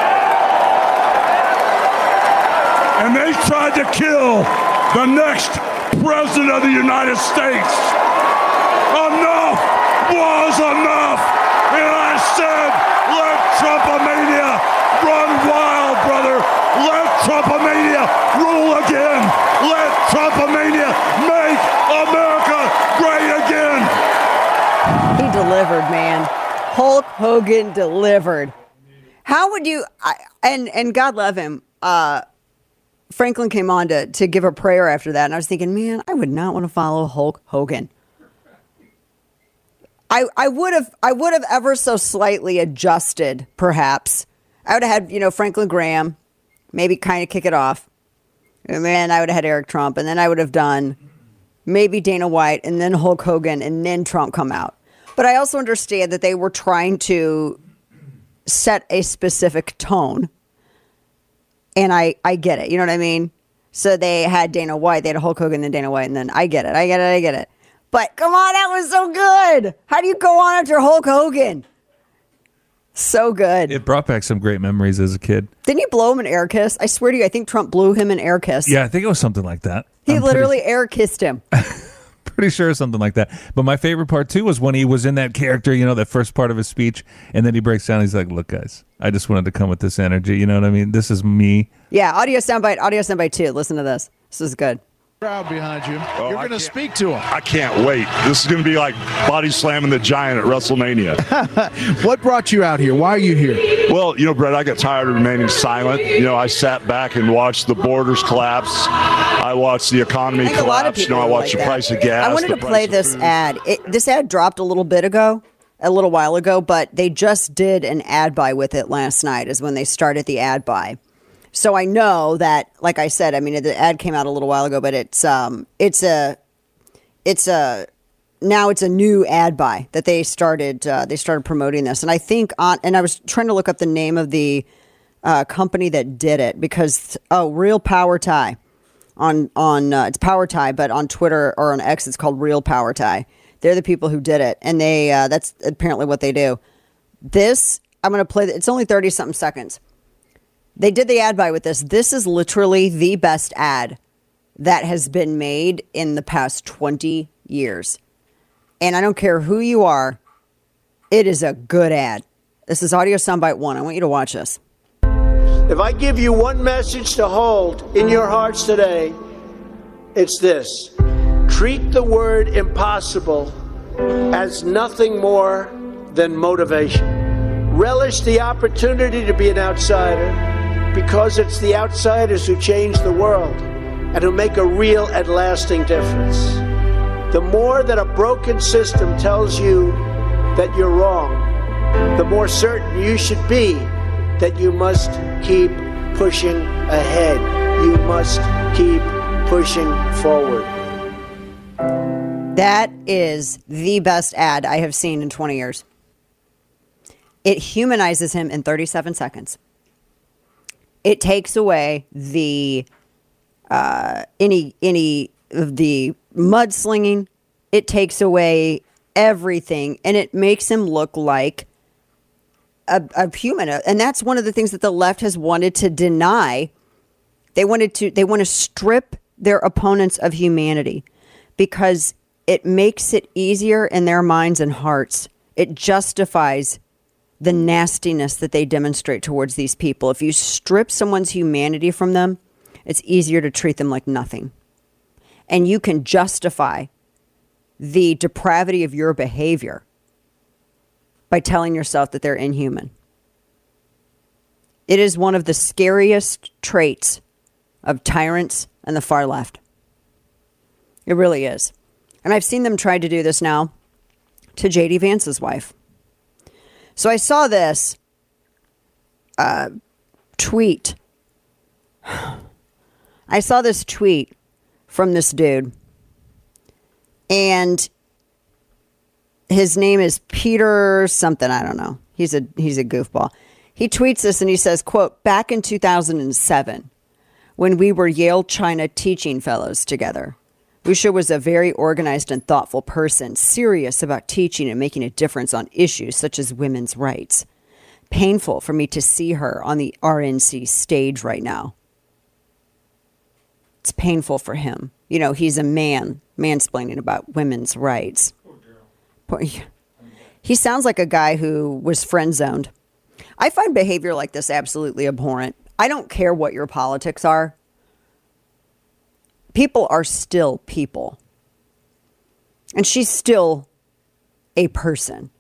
And they tried to kill the next president of the United States. Enough was enough. And I said, let Trumpomania run wild, brother. Let Trumpomania rule again. Let Trumpomania make America great again. He delivered, man. Hulk Hogan delivered. How would you, and God love him, Franklin came on to give a prayer after that, and I was thinking, man, I would not want to follow Hulk Hogan. I would have ever so slightly adjusted, perhaps. I would have had, Franklin Graham, maybe kind of kick it off. And then I would have had Eric Trump, and then I would have done maybe Dana White, and then Hulk Hogan, and then Trump come out. But I also understand that they were trying to set a specific tone. And I get it. You know what I mean? So they had Dana White, they had Hulk Hogan, then Dana White, and then I get it. But come on, that was so good. How do you go on after Hulk Hogan? So good. It brought back some great memories as a kid. Didn't he blow him an air kiss? I swear to you, I think Trump blew him an air kiss. Yeah, I think it was something like that. He literally air kissed him. Pretty sure something like that. But my favorite part too was when he was in that character, that first part of his speech, and then he breaks down. He's like, "Look, guys, I just wanted to come with this energy. You know what I mean? This is me." Yeah, audio soundbite 2. Listen to this. This is good. Crowd behind you. You're going to speak to him. I can't wait. This is going to be like body slamming the giant at WrestleMania. What brought you out here? Why are you here? Well, Brett, I got tired of remaining silent. I sat back and watched the borders collapse. I watched the economy collapse. I watched the price of gas. I wanted to play this ad. This ad dropped a little while ago, but they just did an ad buy with it last night is when they started the ad buy. So I know that, like I said, the ad came out a little while ago, but it's a new ad buy that they started promoting this. And I think and I was trying to look up the name of the company that did it because, Real Power Tie on it's Power Tie, but on Twitter or on X, it's called Real Power Tie. They're the people who did it. And they, that's apparently what they do. This, I'm going to play, it's only 30 something seconds. They did the ad buy with this. This is literally the best ad that has been made in the past 20 years. And I don't care who you are. It is a good ad. This is Audio Soundbite 1. I want you to watch this. If I give you one message to hold in your hearts today, it's this. Treat the word impossible as nothing more than motivation. Relish the opportunity to be an outsider, because it's the outsiders who change the world and who make a real and lasting difference. The more that a broken system tells you that you're wrong, the more certain you should be that you must keep pushing ahead. You must keep pushing forward. That is the best ad I have seen in 20 years. It humanizes him in 37 seconds. It takes away the any of the mudslinging. It takes away everything, and it makes him look like a human. And that's one of the things that the left has wanted to deny. They want to strip their opponents of humanity because it makes it easier in their minds and hearts. It justifies the nastiness that they demonstrate towards these people. If you strip someone's humanity from them, it's easier to treat them like nothing. And you can justify the depravity of your behavior by telling yourself that they're inhuman. It is one of the scariest traits of tyrants and the far left. It really is. And I've seen them try to do this now to J.D. Vance's wife. So I saw this tweet I saw this tweet from this dude, and his name is Peter something. I don't know. He's a goofball. He tweets this and he says, quote, back in 2007, when we were Yale China teaching fellows together, Usha was a very organized and thoughtful person, serious about teaching and making a difference on issues such as women's rights. Painful for me to see her on the RNC stage right now. It's painful for him. You know, he's a man, mansplaining about women's rights. He sounds like a guy who was friend zoned. I find behavior like this absolutely abhorrent. I don't care what your politics are. People are still people. And she's still a person.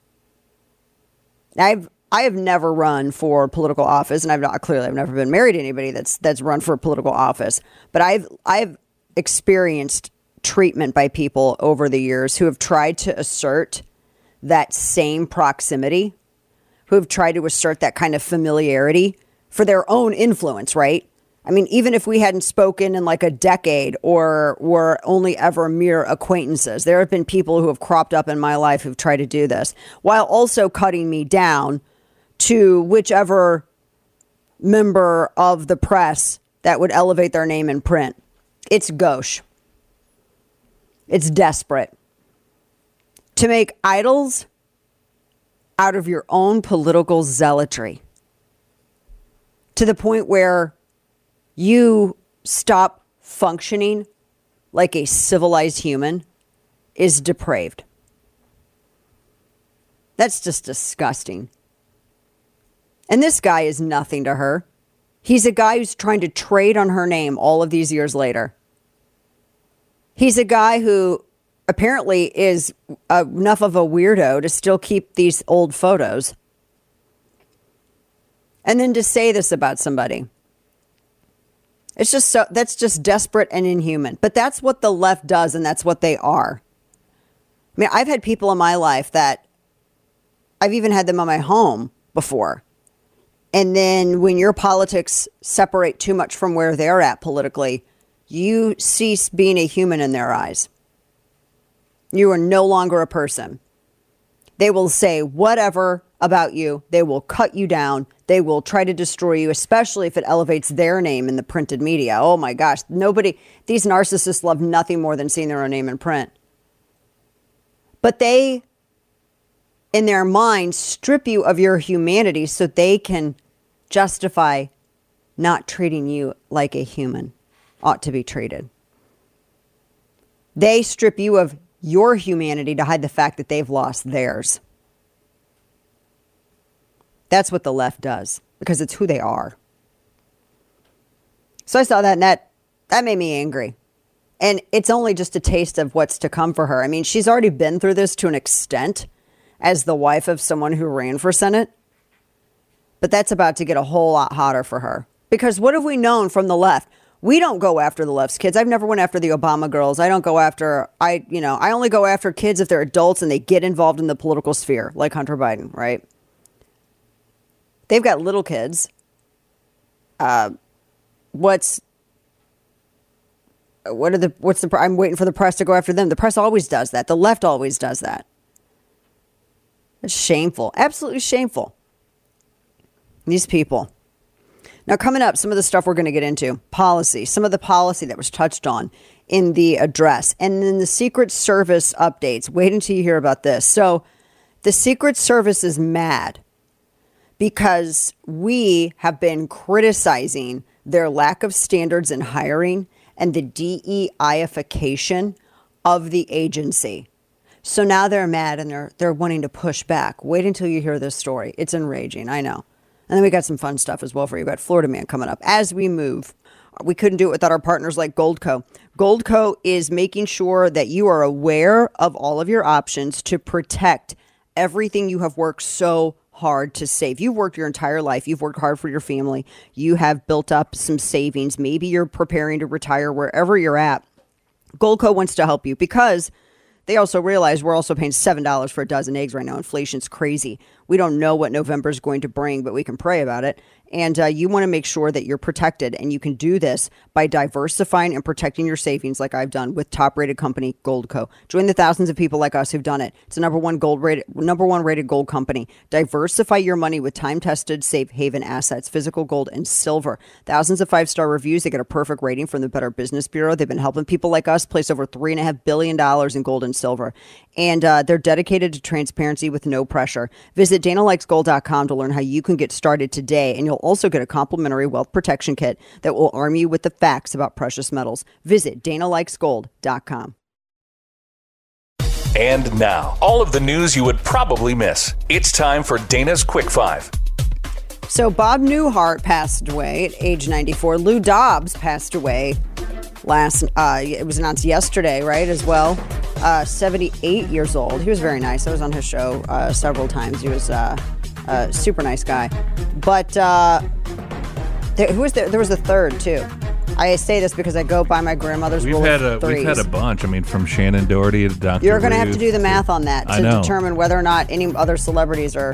I have never run for political office, and I've never been married to anybody that's run for political office. But I've experienced treatment by people over the years who have tried to assert that same proximity, who have tried to assert that kind of familiarity for their own influence, right? I mean, even if we hadn't spoken in like a decade or were only ever mere acquaintances, there have been people who have cropped up in my life who've tried to do this while also cutting me down to whichever member of the press that would elevate their name in print. It's gauche. It's desperate. To make idols out of your own political zealotry. To the point where you stop functioning like a civilized human is depraved. That's just disgusting. And this guy is nothing to her. He's a guy who's trying to trade on her name all of these years later. He's a guy who apparently is enough of a weirdo to still keep these old photos. And then to say this about somebody. It's just that's just desperate and inhuman. But that's what the left does, and that's what they are. I mean, I've had people in my life that I've even had them in my home before. And then when your politics separate too much from where they're at politically, you cease being a human in their eyes. You are no longer a person. They will say whatever about you. They will cut you down. They will try to destroy you, especially if it elevates their name in the printed media. Oh my gosh, these narcissists love nothing more than seeing their own name in print. But they, in their mind, strip you of your humanity so they can justify not treating you like a human ought to be treated. They strip you of your humanity to hide the fact that they've lost theirs. That's what the left does, because it's who they are. So I saw that, and that made me angry. And it's only just a taste of what's to come for her. I mean, she's already been through this to an extent as the wife of someone who ran for Senate. But that's about to get a whole lot hotter for her. Because what have we known from the left? We don't go after the left's kids. I've never went after the Obama girls. I don't go after, I only go after kids if they're adults and they get involved in the political sphere, like Hunter Biden, right? They've got little kids. I'm waiting for the press to go after them. The press always does that. The left always does that. It's shameful. Absolutely shameful. These people. Now, coming up, some of the stuff we're going to get into. Policy. Some of the policy that was touched on in the address. And then the Secret Service updates. Wait until you hear about this. So, the Secret Service is mad because we have been criticizing their lack of standards in hiring and the DEI-ification of the agency. So now they're mad and they're wanting to push back. Wait until you hear this story. It's enraging, I know. And then we got some fun stuff as well for you. We got Florida Man coming up. As we move, we couldn't do it without our partners like Goldco. Goldco is making sure that you are aware of all of your options to protect everything you have worked so hard to save. You've worked your entire life. You've worked hard for your family. You have built up some savings. Maybe you're preparing to retire wherever you're at. Goldco wants to help you because they also realize we're also paying $7 for a dozen eggs right now. Inflation's crazy. We don't know what November's going to bring, but we can pray about it. And you want to make sure that you're protected. And you can do this by diversifying and protecting your savings like I've done with top-rated company Goldco. Join the thousands of people like us who've done it. It's the number one rated gold company. Diversify your money with time-tested safe haven assets, physical gold and silver. Thousands of 5-star reviews. They get a perfect rating from the Better Business Bureau. They've been helping people like us place over $3.5 billion in gold and silver. And they're dedicated to transparency with no pressure. Visit DanaLikesGold.com to learn how you can get started today. And you'll also get a complimentary wealth protection kit that will arm you with the facts about precious metals. Visit DanaLikesGold.com. And now, all of the news you would probably miss. It's time for Dana's Quick Five. So Bob Newhart passed away at age 94. Lou Dobbs passed away it was announced yesterday, right, as well. 78 years old. He was very nice. I was on his show several times. He was a super nice guy. But there was a third, too. I say this because I go by my grandmother's rule of threes. We've had a bunch. I mean, from Shannon Doherty to Dr. You're going to have to do the math on that to determine whether or not any other celebrities are.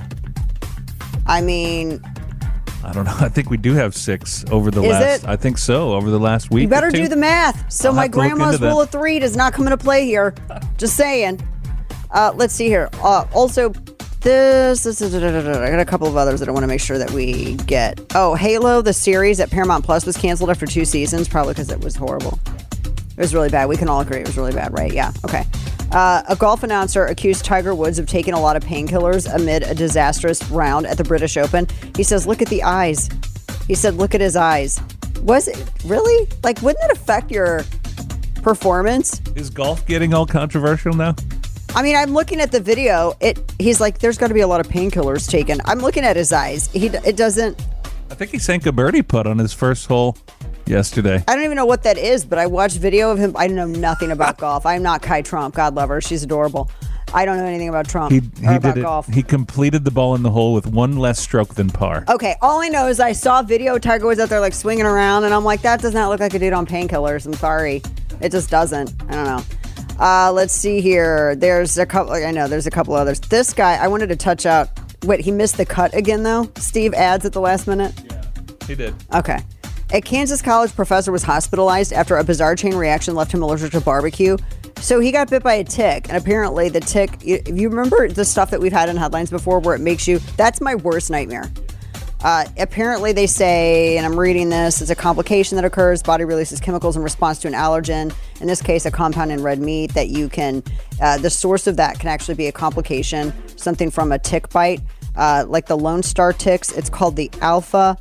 I mean, I don't know. I think we do have 6 over the last. It? I think so. Over the last week. You better or two. do the math. So my grandma's rule of 3 does not come into play here. Just saying. Let's see here. Also, I got a couple of others that I want to make sure that we get. Oh, Halo, the series at Paramount Plus was canceled after 2 seasons, probably because it was horrible. It was really bad. We can all agree it was really bad, right? Yeah. Okay. A golf announcer accused Tiger Woods of taking a lot of painkillers amid a disastrous round at the British Open. He says, look at the eyes. He said, look at his eyes. Was it really? Like, wouldn't it affect your performance? Is golf getting all controversial now? I mean, I'm looking at the video. He's like, there's got to be a lot of painkillers taken. I'm looking at his eyes. It doesn't. I think he sank a birdie putt on his first hole yesterday. I don't even know what that is, but I watched video of him. I know nothing about golf. I'm not Kai Trump. God love her. She's adorable. I don't know anything about Trump or about golf. He completed the ball in the hole with one less stroke than par. Okay, all I know is I saw video of Tiger Woods out there like swinging around, and I'm like, that does not look like a dude on painkillers. I'm sorry. It just doesn't. I don't know. Let's see here. There's a couple. I know there's a couple others. This guy, I wanted to touch out. Wait, he missed the cut again, though? Steve adds at the last minute? Yeah, he did. Okay. A Kansas College professor was hospitalized after a bizarre chain reaction left him allergic to barbecue. So he got bit by a tick, and apparently the tick, you remember the stuff that we've had in headlines before where it makes you, that's my worst nightmare. Apparently they say, and I'm reading this, it's a complication that occurs. Body releases chemicals in response to an allergen. In this case, a compound in red meat that you can, the source of that can actually be a complication, something from a tick bite, like the Lone Star ticks. It's called the alpha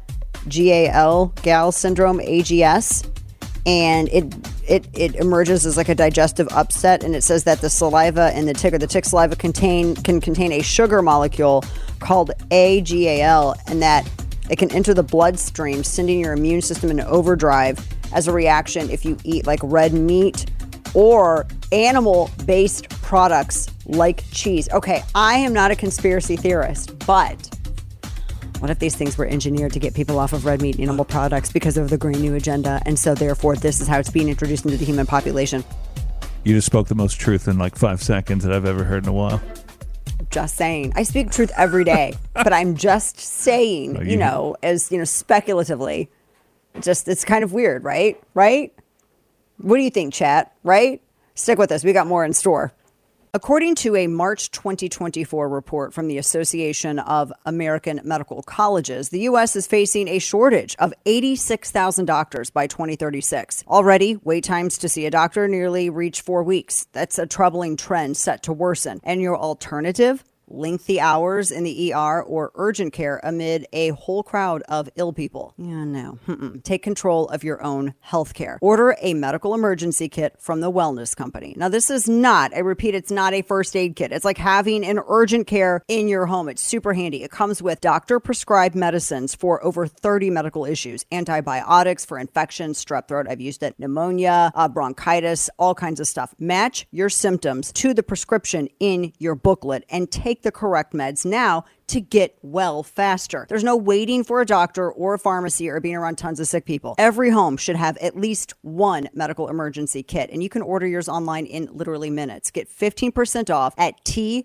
gal syndrome, AGS. And it emerges as like a digestive upset. And it says that the saliva in the tick, or the tick saliva can contain a sugar molecule called AGAL, and that it can enter the bloodstream, sending your immune system into overdrive as a reaction if you eat like red meat or animal-based products like cheese. Okay, I am not a conspiracy theorist, but what if these things were engineered to get people off of red meat and animal products because of the Green New Agenda, and so therefore this is how it's being introduced into the human population? You just spoke the most truth in like 5 seconds that I've ever heard in a while. Just saying. I speak truth every day, but I'm just saying, speculatively. It's kind of weird, right? Right? What do you think, chat? Right? Stick with us. We got more in store. According to a March 2024 report from the Association of American Medical Colleges, the U.S. is facing a shortage of 86,000 doctors by 2036. Already, wait times to see a doctor nearly reach 4 weeks. That's a troubling trend set to worsen. And your alternative? Lengthy hours in the ER or urgent care amid a whole crowd of ill people. Yeah, no. Take control of your own health care. Order a medical emergency kit from the Wellness Company. Now, this is not, I repeat, it's not a first aid kit. It's like having an urgent care in your home. It's super handy. It comes with doctor-prescribed medicines for over 30 medical issues. Antibiotics for infections, strep throat, I've used it, pneumonia, bronchitis, all kinds of stuff. Match your symptoms to the prescription in your booklet and take the correct meds now to get well faster. There's no waiting for a doctor or a pharmacy or being around tons of sick people. Every home should have at least one medical emergency kit, and you can order yours online in literally minutes. Get 15% off at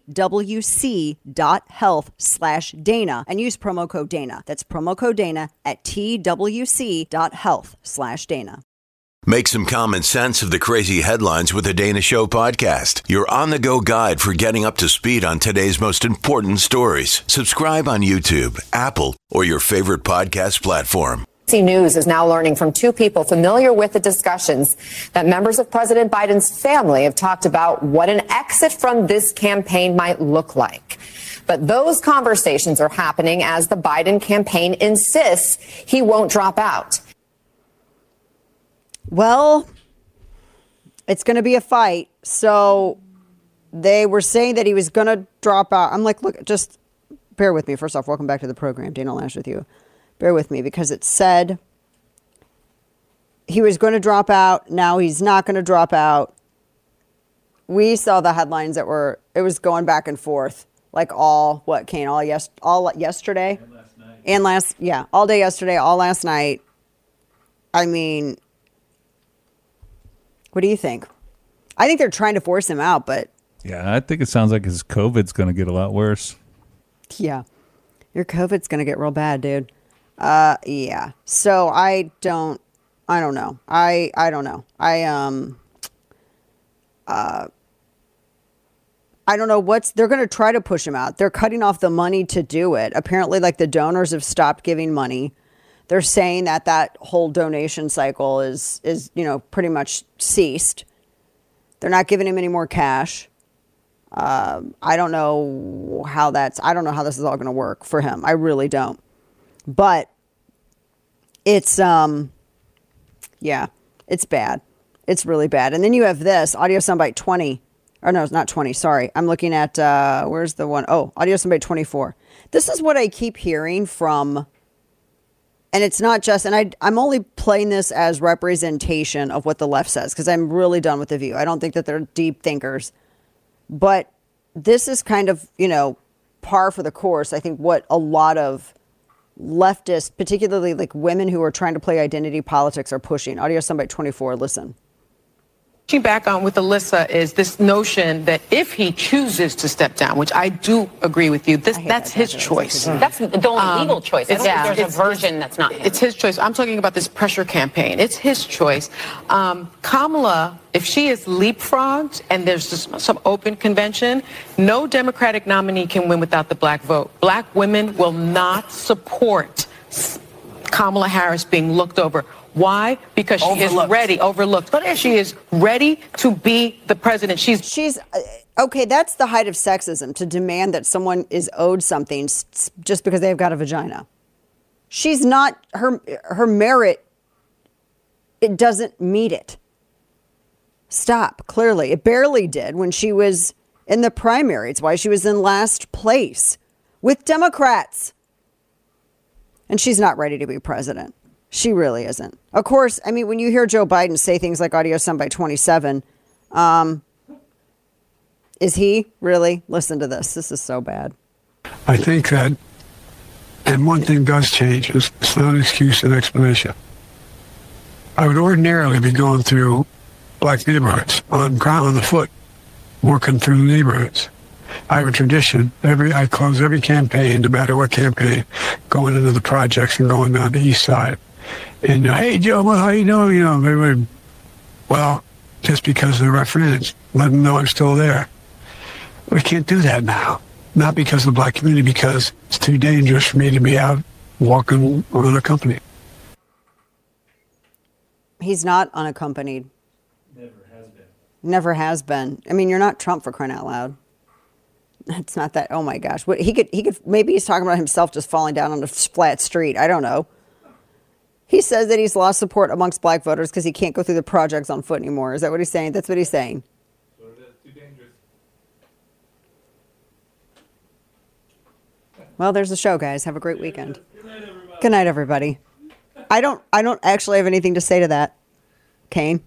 twc.health/Dana and use promo code Dana. That's promo code Dana at twc.health/Dana. Make some common sense of the crazy headlines with the Dana Show podcast. Your on-the-go guide for getting up to speed on today's most important stories. Subscribe on YouTube, Apple, or your favorite podcast platform. NBC News is now learning from two people familiar with the discussions that members of President Biden's family have talked about what an exit from this campaign might look like. But those conversations are happening as the Biden campaign insists he won't drop out. Well, it's going to be a fight. So they were saying that he was going to drop out. I'm like, look, just bear with me. First off, welcome back to the program. Dana Loesch with you. Bear with me because it said he was going to drop out. Now he's not going to drop out. We saw the headlines that it was going back and forth like all yesterday and all day yesterday, all last night. I mean, what do you think? I think they're trying to force him out, but... Yeah, I think it sounds like his COVID's going to get a lot worse. Yeah. Your COVID's going to get real bad, dude. Yeah. So I don't know. I don't know. I don't know they're going to try to push him out. They're cutting off the money to do it. Apparently, like, the donors have stopped giving money. They're saying that whole donation cycle is pretty much ceased. They're not giving him any more cash. I don't know how this is all going to work for him. I really don't. But it's it's bad. It's really bad. And then you have this audio soundbite 20. Or no, it's not 20. Sorry. I'm looking at where's the one? Oh, audio soundbite 24. This is what I keep hearing from. And it's not just, and I'm only playing this as representation of what the left says, because I'm really done with The View. I don't think that they're deep thinkers. But this is kind of, par for the course. I think what a lot of leftists, particularly like women who are trying to play identity politics, are pushing. Audio soundbite 24, listen. Back on with Alyssa is this notion that if he chooses to step down, which I do agree with you, that's his choice. That's the only legal choice. I don't think there's a version that's not his. It's his choice. I'm talking about this pressure campaign. It's his choice. Kamala, if she is leapfrogged and there's just some open convention, no Democratic nominee can win without the black vote. Black women will not support Kamala Harris being looked over. Why? Because she is ready, overlooked. But she is ready to be the president. She's okay. That's the height of sexism, to demand that someone is owed something just because they've got a vagina. She's not, her merit, it doesn't meet it. Stop. Clearly, it barely did when she was in the primary. It's why she was in last place with Democrats. And she's not ready to be president. She really isn't. Of course, I mean, when you hear Joe Biden say things like audio soundbite 27, is he really? Listen to this. This is so bad. I think that, and one thing does change, it's not an excuse and explanation. I would ordinarily be going through black neighborhoods on the foot, working through the neighborhoods. I have a tradition. I close every campaign, no matter what campaign, going into the projects and going down the east side. And, hey, Joe, well, how you doing? They would, well, just because they're my friends, let them know I'm still there. We can't do that now. Not because of the black community, because it's too dangerous for me to be out walking unaccompanied. He's not unaccompanied. Never has been. I mean, you're not Trump, for crying out loud. It's not that. Oh my gosh. What he could maybe he's talking about himself just falling down on a flat street. I don't know. He says that he's lost support amongst black voters because he can't go through the projects on foot anymore. Is that what he's saying? That's what he's saying. Too dangerous. Well, there's the show, guys. Have a great weekend. Good night, everybody. I don't actually have anything to say to that, Kane.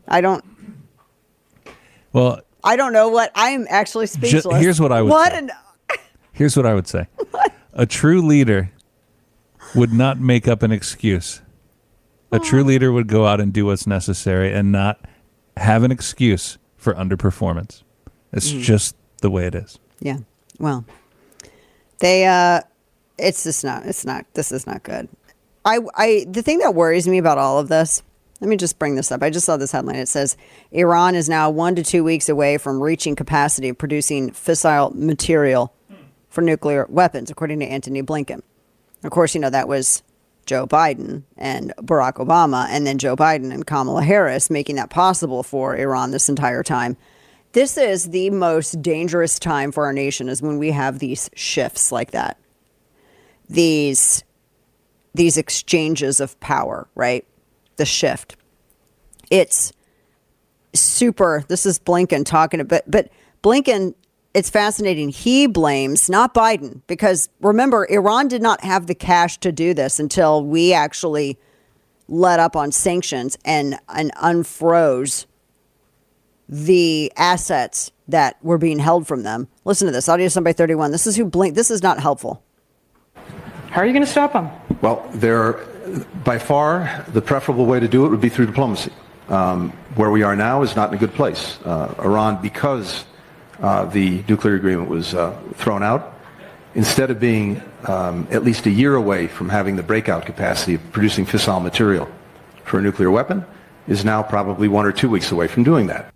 Well, I don't know what I am actually speechless. Here's what I would say. Here's what I would say. A true leader would not make up an excuse. A true leader would go out and do what's necessary and not have an excuse for underperformance. It's just the way it is. Yeah. Well, this is not good. The thing that worries me about all of this, let me just bring this up. I just saw this headline. It says Iran is now 1 to 2 weeks away from reaching capacity of producing fissile material for nuclear weapons, according to Antony Blinken. Of course, that was Joe Biden and Barack Obama, and then Joe Biden and Kamala Harris making that possible for Iran this entire time. This is the most dangerous time for our nation, is when we have these shifts like that. These exchanges of power, right? The shift. It's super. This is Blinken talking about, but Blinken, it's fascinating. He blames not Biden, because remember, Iran did not have the cash to do this until we actually let up on sanctions and unfroze the assets that were being held from them. Listen to this. Audio somebody 31. This is who Blink. This is not helpful. How are you going to stop them? Well, by far, the preferable way to do it would be through diplomacy. Where we are now is not in a good place. Iran, because the nuclear agreement was thrown out, instead of being at least a year away from having the breakout capacity of producing fissile material for a nuclear weapon, is now probably 1 or 2 weeks away from doing that.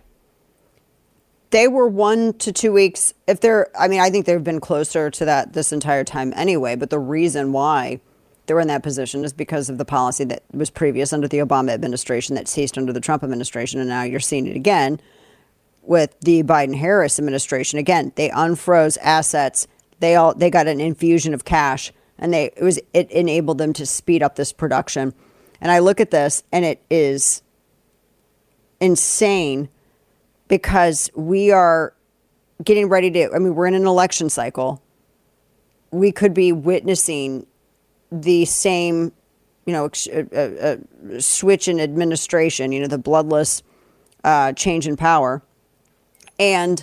They were 1 to 2 weeks. I think they've been closer to that this entire time anyway. But the reason why they're in that position is because of the policy that was previous under the Obama administration that ceased under the Trump administration. And now you're seeing it again with the Biden-Harris administration. Again, they unfroze assets. They got an infusion of cash, and it enabled them to speed up this production. And I look at this, and it is insane, because we are getting ready to, we're in an election cycle. We could be witnessing the same, switch in administration, the bloodless change in power. And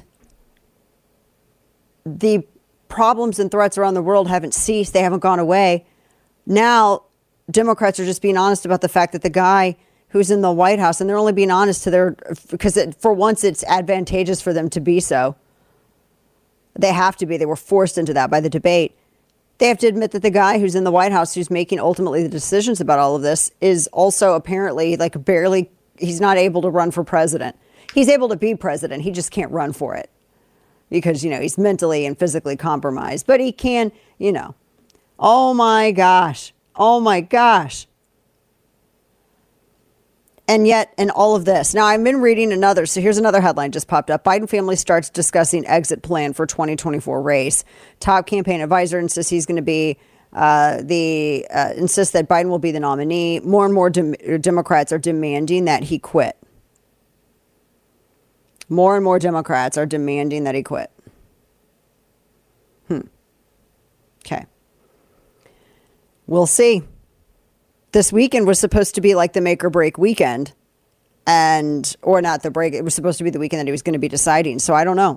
the problems and threats around the world haven't ceased. They haven't gone away. Now, Democrats are just being honest about the fact that the guy who's in the White House, and they're only being honest because for once it's advantageous for them to be so. They have to be. They were forced into that by the debate. They have to admit that the guy who's in the White House, who's making ultimately the decisions about all of this, is also apparently he's not able to run for president. He's able to be president. He just can't run for it because, he's mentally and physically compromised. But he can, oh my gosh. And yet, in all of this, now I've been reading so here's another headline just popped up. Biden family starts discussing exit plan for 2024 race. Top campaign advisor insists he's going to be insists that Biden will be the nominee. More and more Democrats are demanding that he quit. More and more Democrats are demanding that he quit. Okay. We'll see. This weekend was supposed to be like the make or break weekend, or not the break. It was supposed to be the weekend that he was going to be deciding. So I don't know.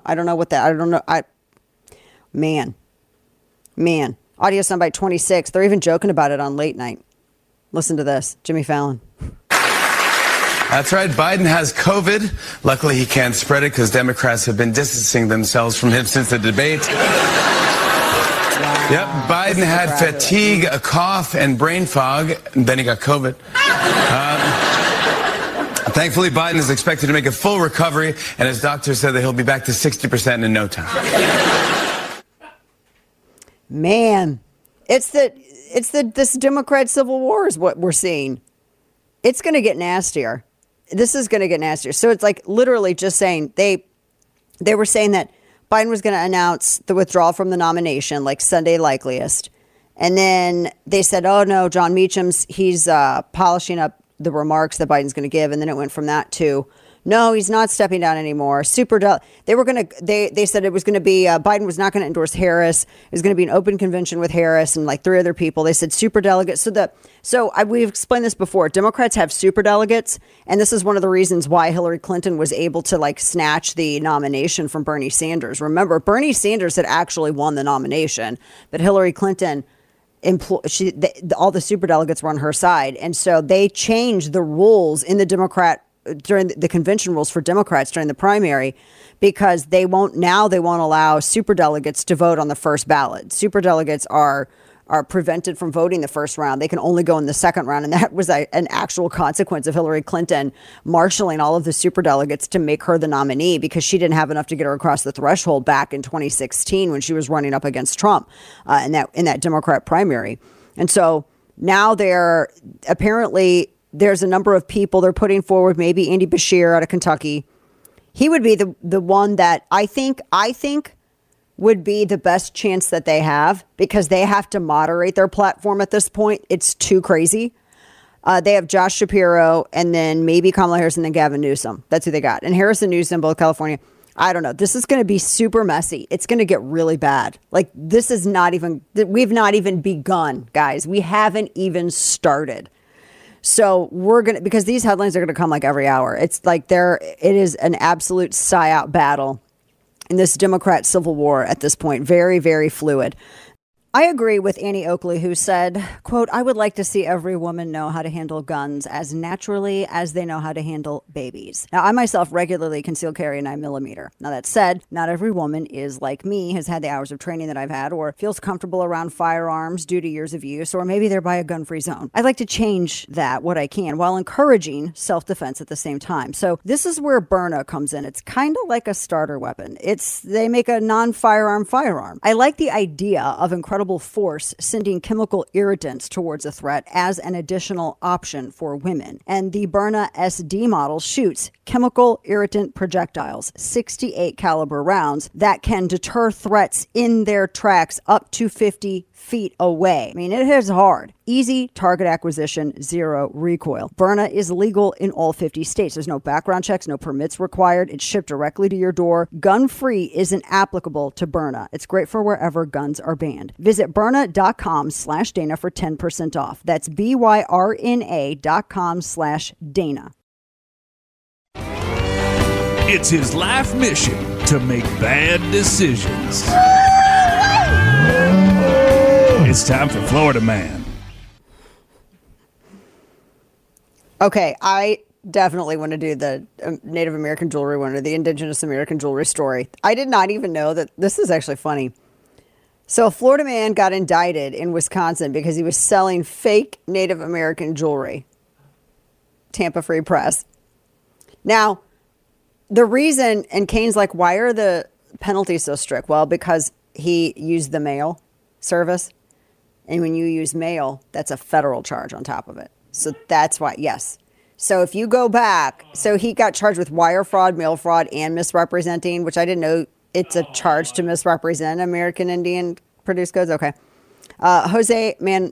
Man. Audio soundbite 26. They're even joking about it on late night. Listen to this. Jimmy Fallon. That's right. Biden has COVID. Luckily, he can't spread it because Democrats have been distancing themselves from him since the debate. Yep, Biden had fatigue, a cough, and brain fog, and then he got COVID. Thankfully, Biden is expected to make a full recovery, and his doctor said that he'll be back to 60% in no time. Man, this Democrat civil war is what we're seeing. It's going to get nastier. This is going to get nastier. So it's like literally just saying they were saying that Biden was going to announce the withdrawal from the nomination, like Sunday likeliest. And then they said, oh, no, John Meacham's, he's polishing up the remarks that Biden's going to give. And then it went from that to, No, he's not stepping down anymore. They said it was going to be, Biden was not going to endorse Harris. It was going to be an open convention with Harris and like 3 other people. They said superdelegates. We've explained this before. Democrats have superdelegates. And this is one of the reasons why Hillary Clinton was able to like snatch the nomination from Bernie Sanders. Remember, Bernie Sanders had actually won the nomination, but Hillary Clinton all the superdelegates were on her side. And so they changed the rules in the during the convention rules for Democrats during the primary, because they won't allow superdelegates to vote on the first ballot. Superdelegates are prevented from voting the first round. They can only go in the second round. And that was an actual consequence of Hillary Clinton marshaling all of the superdelegates to make her the nominee, because she didn't have enough to get her across the threshold back in 2016 when she was running up against Trump in that Democrat primary. And so now there's a number of people they're putting forward, maybe Andy Beshear out of Kentucky. He would be the one that I think would be the best chance that they have, because they have to moderate their platform at this point. It's too crazy. They have Josh Shapiro and then maybe Kamala Harris and then Gavin Newsom. That's who they got. And Harris and Newsom, both California. I don't know. This is going to be super messy. It's going to get really bad. Like, we've not even begun, guys. We haven't even started. So because these headlines are going to come like every hour. It's like it is an absolute psyop battle in this Democrat civil war at this point. Very, very fluid. I agree with Annie Oakley, who said, quote, "I would like to see every woman know how to handle guns as naturally as they know how to handle babies." Now, I myself regularly conceal carry a 9mm. Now, that said, not every woman is like me, has had the hours of training that I've had, or feels comfortable around firearms due to years of use, or maybe they're by a gun-free zone. I'd like to change that, what I can, while encouraging self-defense at the same time. So this is where Byrna comes in. It's kind of like a starter weapon. They make a non-firearm firearm. I like the idea of incredible force sending chemical irritants towards a threat as an additional option for women. And the Byrna SD model shoots chemical irritant projectiles, 68 caliber rounds that can deter threats in their tracks up to 50 feet away. I mean, it hits hard. Easy target acquisition, zero recoil. Byrna is legal in all 50 states. There's no background checks, no permits required. It's shipped directly to your door. Gun-free isn't applicable to Byrna. It's great for wherever guns are banned. Visit Byrna.com/Dana for 10% off. That's BYRNA.com/Dana. It's his life mission to make bad decisions. It's time for Florida Man. Okay, I definitely want to do the Native American jewelry one, or the Indigenous American jewelry story. I did not even know that. This is actually funny. So a Florida man got indicted in Wisconsin because he was selling fake Native American jewelry. Tampa Free Press. Now, the reason, and Kane's like, why are the penalties so strict? Well, because he used the mail service. And when you use mail, that's a federal charge on top of it. So that's why, yes. So if you go back, so he got charged with wire fraud, mail fraud, and misrepresenting, which I didn't know it's a charge to misrepresent American Indian produced goods. Okay. Jose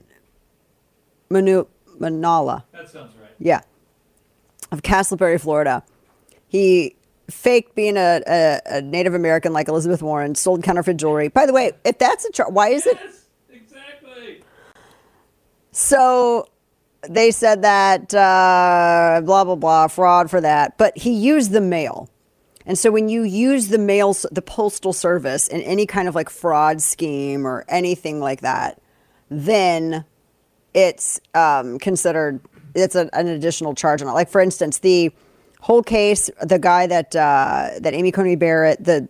Manala. That sounds right. Yeah. Of Castleberry, Florida. He faked being a Native American like Elizabeth Warren, sold counterfeit jewelry. By the way, if that's a charge, why is it? Exactly. So they said that blah, blah, blah, fraud for that. But he used the mail. And so when you use the mail, the postal service in any kind of like fraud scheme or anything like that, then it's considered, it's an additional charge on it. Like, for instance, the whole case, the guy that Amy Coney Barrett, the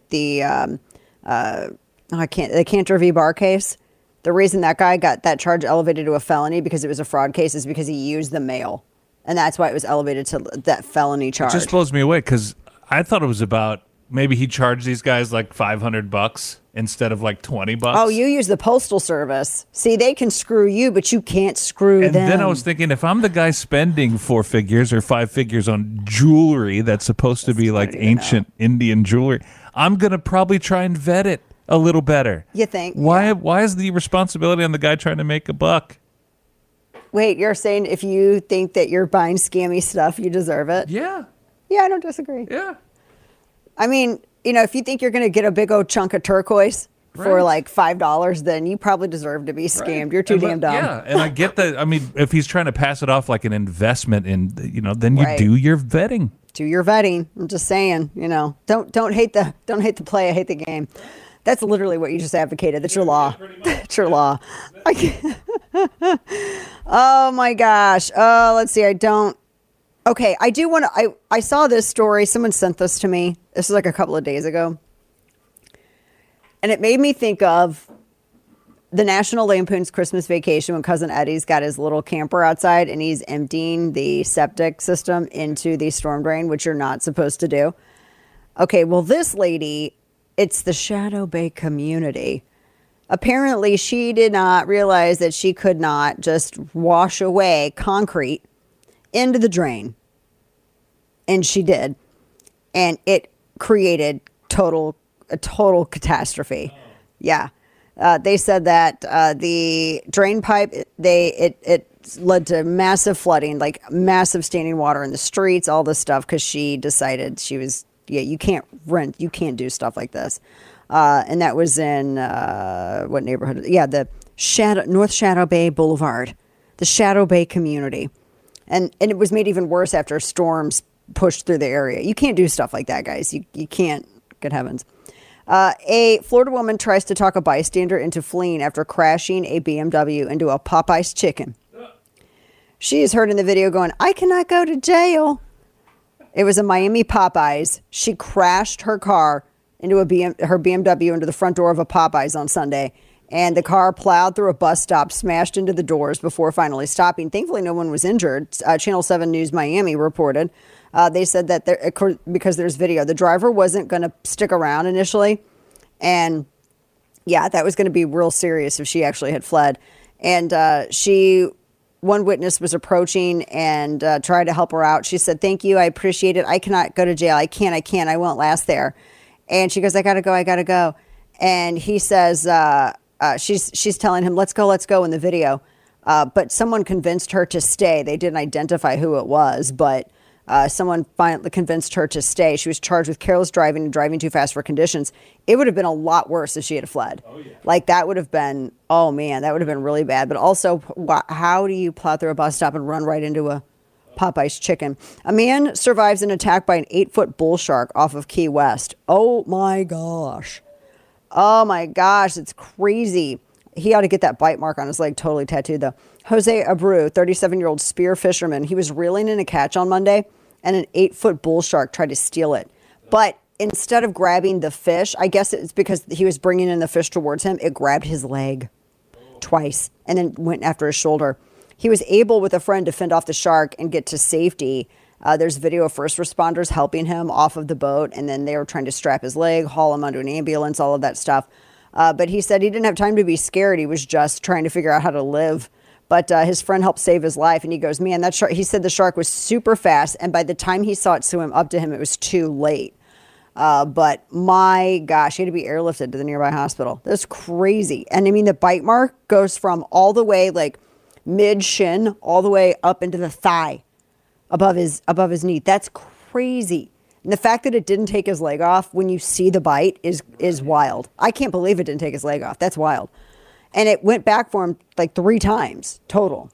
Cantor v. Barr case, the reason that guy got that charge elevated to a felony because it was a fraud case is because he used the mail. And that's why it was elevated to that felony charge. It just blows me away because I thought it was about maybe he charged these guys like $500 instead of like $20. Oh, you use the postal service. See, they can screw you, but you can't screw them. And then I was thinking, if I'm the guy spending 4 figures or 5 figures on jewelry that's supposed to be like ancient Indian jewelry, I'm going to probably try and vet it a little better. You think? Why is the responsibility on the guy trying to make a buck? Wait, you're saying if you think that you're buying scammy stuff, you deserve it? Yeah. Yeah, I don't disagree. Yeah. I mean, if you think you're going to get a big old chunk of turquoise for like $5, then you probably deserve to be scammed. Right. You're too damn dumb. Yeah, and I get that. I mean, if he's trying to pass it off like an investment in, then you do your vetting. Do your vetting. I'm just saying, don't hate the play, I hate the game. That's literally what you just advocated. That's your law. That's your law. Oh my gosh. Let's see. I do want to, I saw this story. Someone sent this to me. This was like a couple of days ago. And it made me think of the National Lampoon's Christmas Vacation when Cousin Eddie's got his little camper outside and he's emptying the septic system into the storm drain, which you're not supposed to do. Okay, well, this lady, it's the Shadow Bay community. Apparently, she did not realize that she could not just wash away concrete into the drain. And she did. And it created a total catastrophe. Yeah. They said that the drain pipe, it led to massive flooding, like massive standing water in the streets, all this stuff, because she decided you can't do stuff like this. And that was in what neighborhood? Yeah, the North Shadow Bay Boulevard, the Shadow Bay community. And it was made even worse after storms pushed through the area. You can't do stuff like that, guys. You can't. Good heavens. A Florida woman tries to talk a bystander into fleeing after crashing a BMW into a Popeye's chicken. She is heard in the video going, "I cannot go to jail." It was a Miami Popeyes. She crashed her car into her BMW into the front door of a Popeyes on Sunday. And the car plowed through a bus stop, smashed into the doors before finally stopping. Thankfully, no one was injured. Channel 7 News Miami reported. They said that because there's video, the driver wasn't going to stick around initially. And yeah, that was going to be real serious if she actually had fled. And one witness was approaching and tried to help her out. She said, "Thank you. I appreciate it. I cannot go to jail. I can't. I won't last there." And she goes, I gotta go. And he says, she's telling him, let's go in the video. But someone convinced her to stay. They didn't identify who it was, but someone finally convinced her to stay. She was charged with careless driving and driving too fast for conditions. It would have been a lot worse if she had fled. Oh, yeah. Like that would have been, oh man, that would have been really bad. But also, how do you plow through a bus stop and run right into a Popeye's chicken? A man survives an attack by an 8-foot bull shark off of Key West. Oh my gosh. It's crazy. He ought to get that bite mark on his leg totally tattooed though. Jose Abreu, 37-year-old spear fisherman. He was reeling in a catch on Monday and an 8-foot bull shark tried to steal it. But instead of grabbing the fish, I guess it's because he was bringing in the fish towards him, it grabbed his leg twice and then went after his shoulder. He was able, with a friend, to fend off the shark and get to safety. There's video of first responders helping him off of the boat, and then they were trying to strap his leg, haul him onto an ambulance, all of that stuff. But he said he didn't have time to be scared. He was just trying to figure out how to live. But his friend helped save his life, and he goes, man, that shark, he said the shark was super fast, and by the time he saw it swim up to him, it was too late. But my gosh, he had to be airlifted to the nearby hospital. That's crazy. And I mean, the bite mark goes from all the way, like, mid-shin all the way up into the thigh above his knee. That's crazy. And the fact that it didn't take his leg off when you see the bite is wild. I can't believe it didn't take his leg off. That's wild. And it went back for him like 3 times total.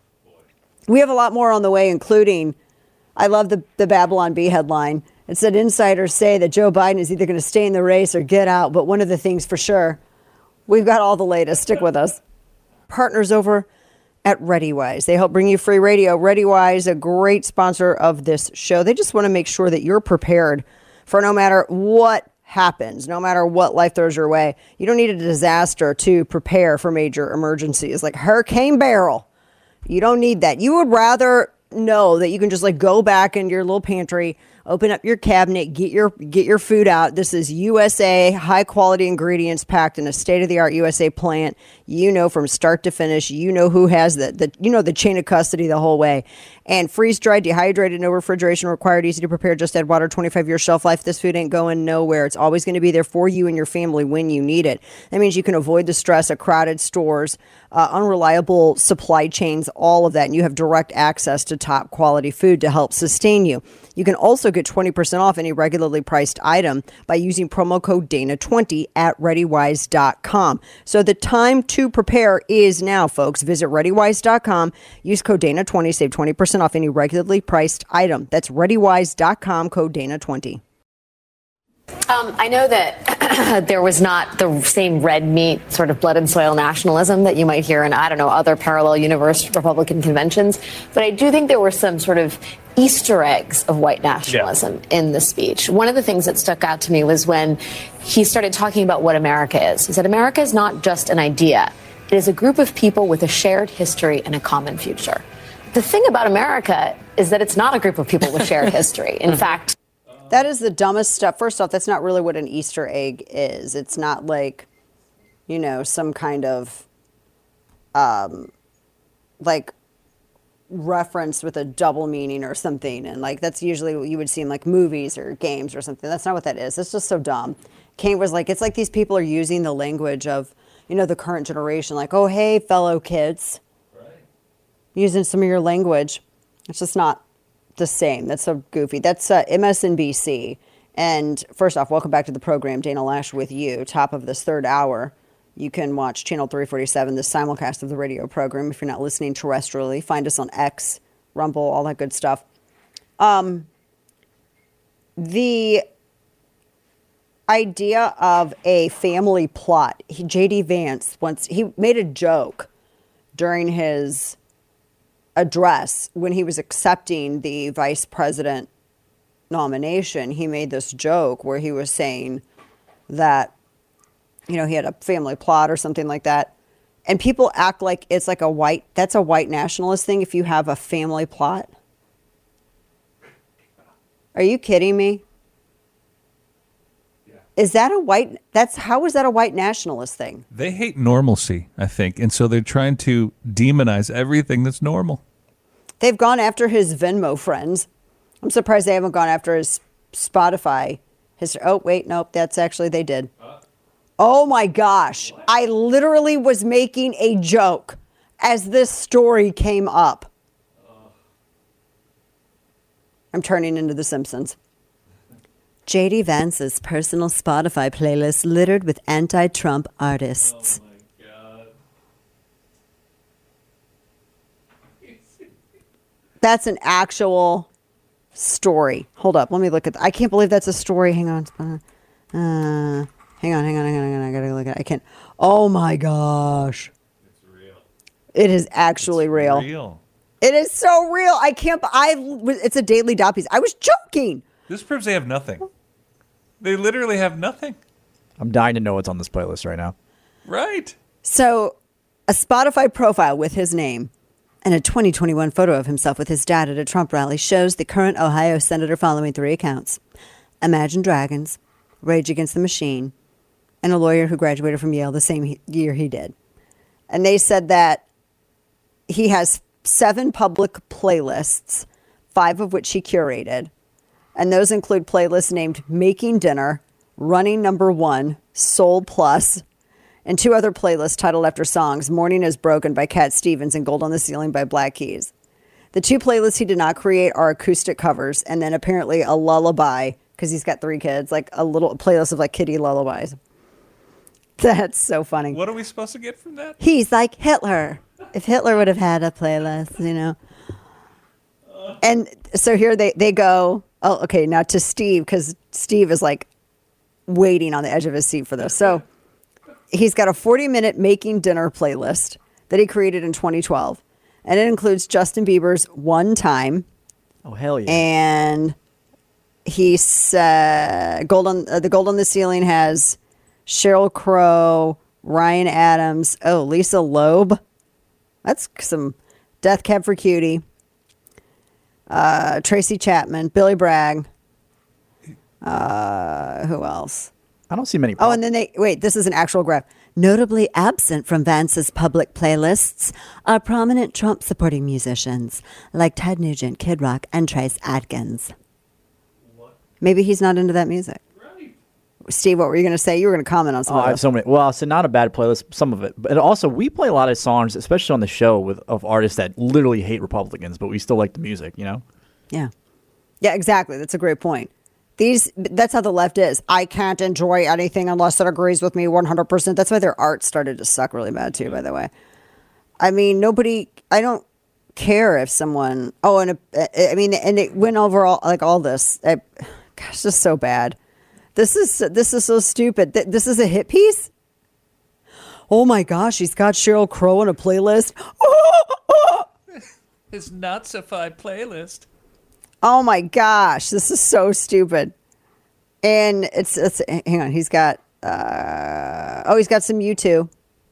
We have a lot more on the way, including, I love the Babylon Bee headline. It said insiders say that Joe Biden is either going to stay in the race or get out. But one of the things for sure, we've got all the latest. Stick with us. Partners over at ReadyWise. They help bring you free radio. ReadyWise, a great sponsor of this show. They just want to make sure that you're prepared for no matter what happens, no matter what life throws your way. You don't need a disaster to prepare for major emergencies like Hurricane Beryl. You don't need that. You would rather know that you can just like go back in your little pantry, open up your cabinet, get your food out. This is USA, high quality ingredients packed in a state-of-the-art USA plant. You know from start to finish. You know who has the chain of custody the whole way. And freeze-dried, dehydrated, no refrigeration required, easy to prepare, just add water, 25-year shelf life. This food ain't going nowhere. It's always going to be there for you and your family when you need it. That means you can avoid the stress of crowded stores, unreliable supply chains, all of that. And you have direct access to top quality food to help sustain you. You can also get 20% off any regularly priced item by using promo code Dana20 at ReadyWise.com. So the time to prepare is now, folks. Visit ReadyWise.com. Use code Dana20. Save 20% off any regularly priced item. That's ReadyWise.com, code Dana20. I know that there was not the same red meat sort of blood and soil nationalism that you might hear in, I don't know, other parallel universe Republican conventions. But I do think there were some sort of Easter eggs of white nationalism in the speech. One of the things that stuck out to me was when he started talking about what America is. He said, America is not just an idea. It is a group of people with a shared history and a common future. The thing about America is that it's not a group of people with shared history. In fact, that is the dumbest stuff. First off, that's not really what an Easter egg is. It's not like, you know, some kind of like reference with a double meaning or something. And like that's usually what you would see in like movies or games or something. That's not what that is. It's just so dumb. Kane was like, it's like these people are using the language of, you know, the current generation. Like, oh, hey, fellow kids. Right. Using some of your language. It's just not the same. That's so goofy. That's MSNBC. And first off, welcome back to the program. Dana Loesch with you. Top of this third hour. You can watch Channel 347, the simulcast of the radio program. If you're not listening terrestrially, find us on X, Rumble, all that good stuff. The idea of a family plot. J.D. Vance once he made a joke during his address when he was accepting the vice president nomination. He made this joke where he was saying that, you know, he had a family plot or something like that. And people act like it's like that's a white nationalist thing if you have a family plot. Are you kidding me? Is that how is that a white nationalist thing? They hate normalcy, I think. And so they're trying to demonize everything that's normal. They've gone after his Venmo friends. I'm surprised they haven't gone after his Spotify. That's actually, they did. Oh my gosh. I literally was making a joke as this story came up. I'm turning into The Simpsons. J.D. Vance's personal Spotify playlist littered with anti-Trump artists. Oh my God. That's an actual story. Hold up. Let me look at I can't believe that's a story. Hang on. Hang on. I gotta look at it. I can't. Oh my gosh. It's real. It is actually real. It is so real. I can't. It's a Daily Dot piece. I was joking. This proves they have nothing. They literally have nothing. I'm dying to know what's on this playlist right now. Right. So, a Spotify profile with his name and a 2021 photo of himself with his dad at a Trump rally shows the current Ohio senator following 3 accounts: Imagine Dragons, Rage Against the Machine, and a lawyer who graduated from Yale the same year he did. And they said that he has 7 public playlists, 5 of which he curated. And those include playlists named Making Dinner, Running Number 1, Soul Plus, and 2 other playlists titled after songs, Morning is Broken by Cat Stevens and Gold on the Ceiling by Black Keys. The 2 playlists he did not create are acoustic covers and then apparently a lullaby, because he's got 3 kids, like a little playlist of like kiddie lullabies. That's so funny. What are we supposed to get from that? He's like Hitler. If Hitler would have had a playlist, you know. And so here they go. Oh, okay, now to Steve, because Steve is like waiting on the edge of his seat for this. So he's got a 40-minute Making Dinner playlist that he created in 2012. And it includes Justin Bieber's One Time. Oh, hell yeah. And he's the Gold on the Ceiling has Sheryl Crow, Ryan Adams, Lisa Loeb. That's some Death Cab for Cutie. Tracy Chapman, Billy Bragg. Who else? I don't see many. Oh, and then this is an actual graph. Notably absent from Vance's public playlists are prominent Trump-supporting musicians like Ted Nugent, Kid Rock, and Trace Adkins. What? Maybe he's not into that music. Right. Steve, what were you going to say? You were going to comment on some of it. I have so many. Well, so not a bad playlist, some of it. But also, we play a lot of songs, especially on the show, of artists that literally hate Republicans, but we still like the music, you know? Yeah. Yeah, exactly. That's a great point. That's how the left is. I can't enjoy anything unless it agrees with me 100%. That's why their art started to suck really bad too, by the way. I mean, I don't care if someone, and it went over all this. Gosh, just so bad. This is so stupid. This is a hit piece? Oh my gosh, he's got Sheryl Crow on a playlist. His Nazified playlist. Oh my gosh, this is so stupid. And it's hang on, he's got he's got some U2.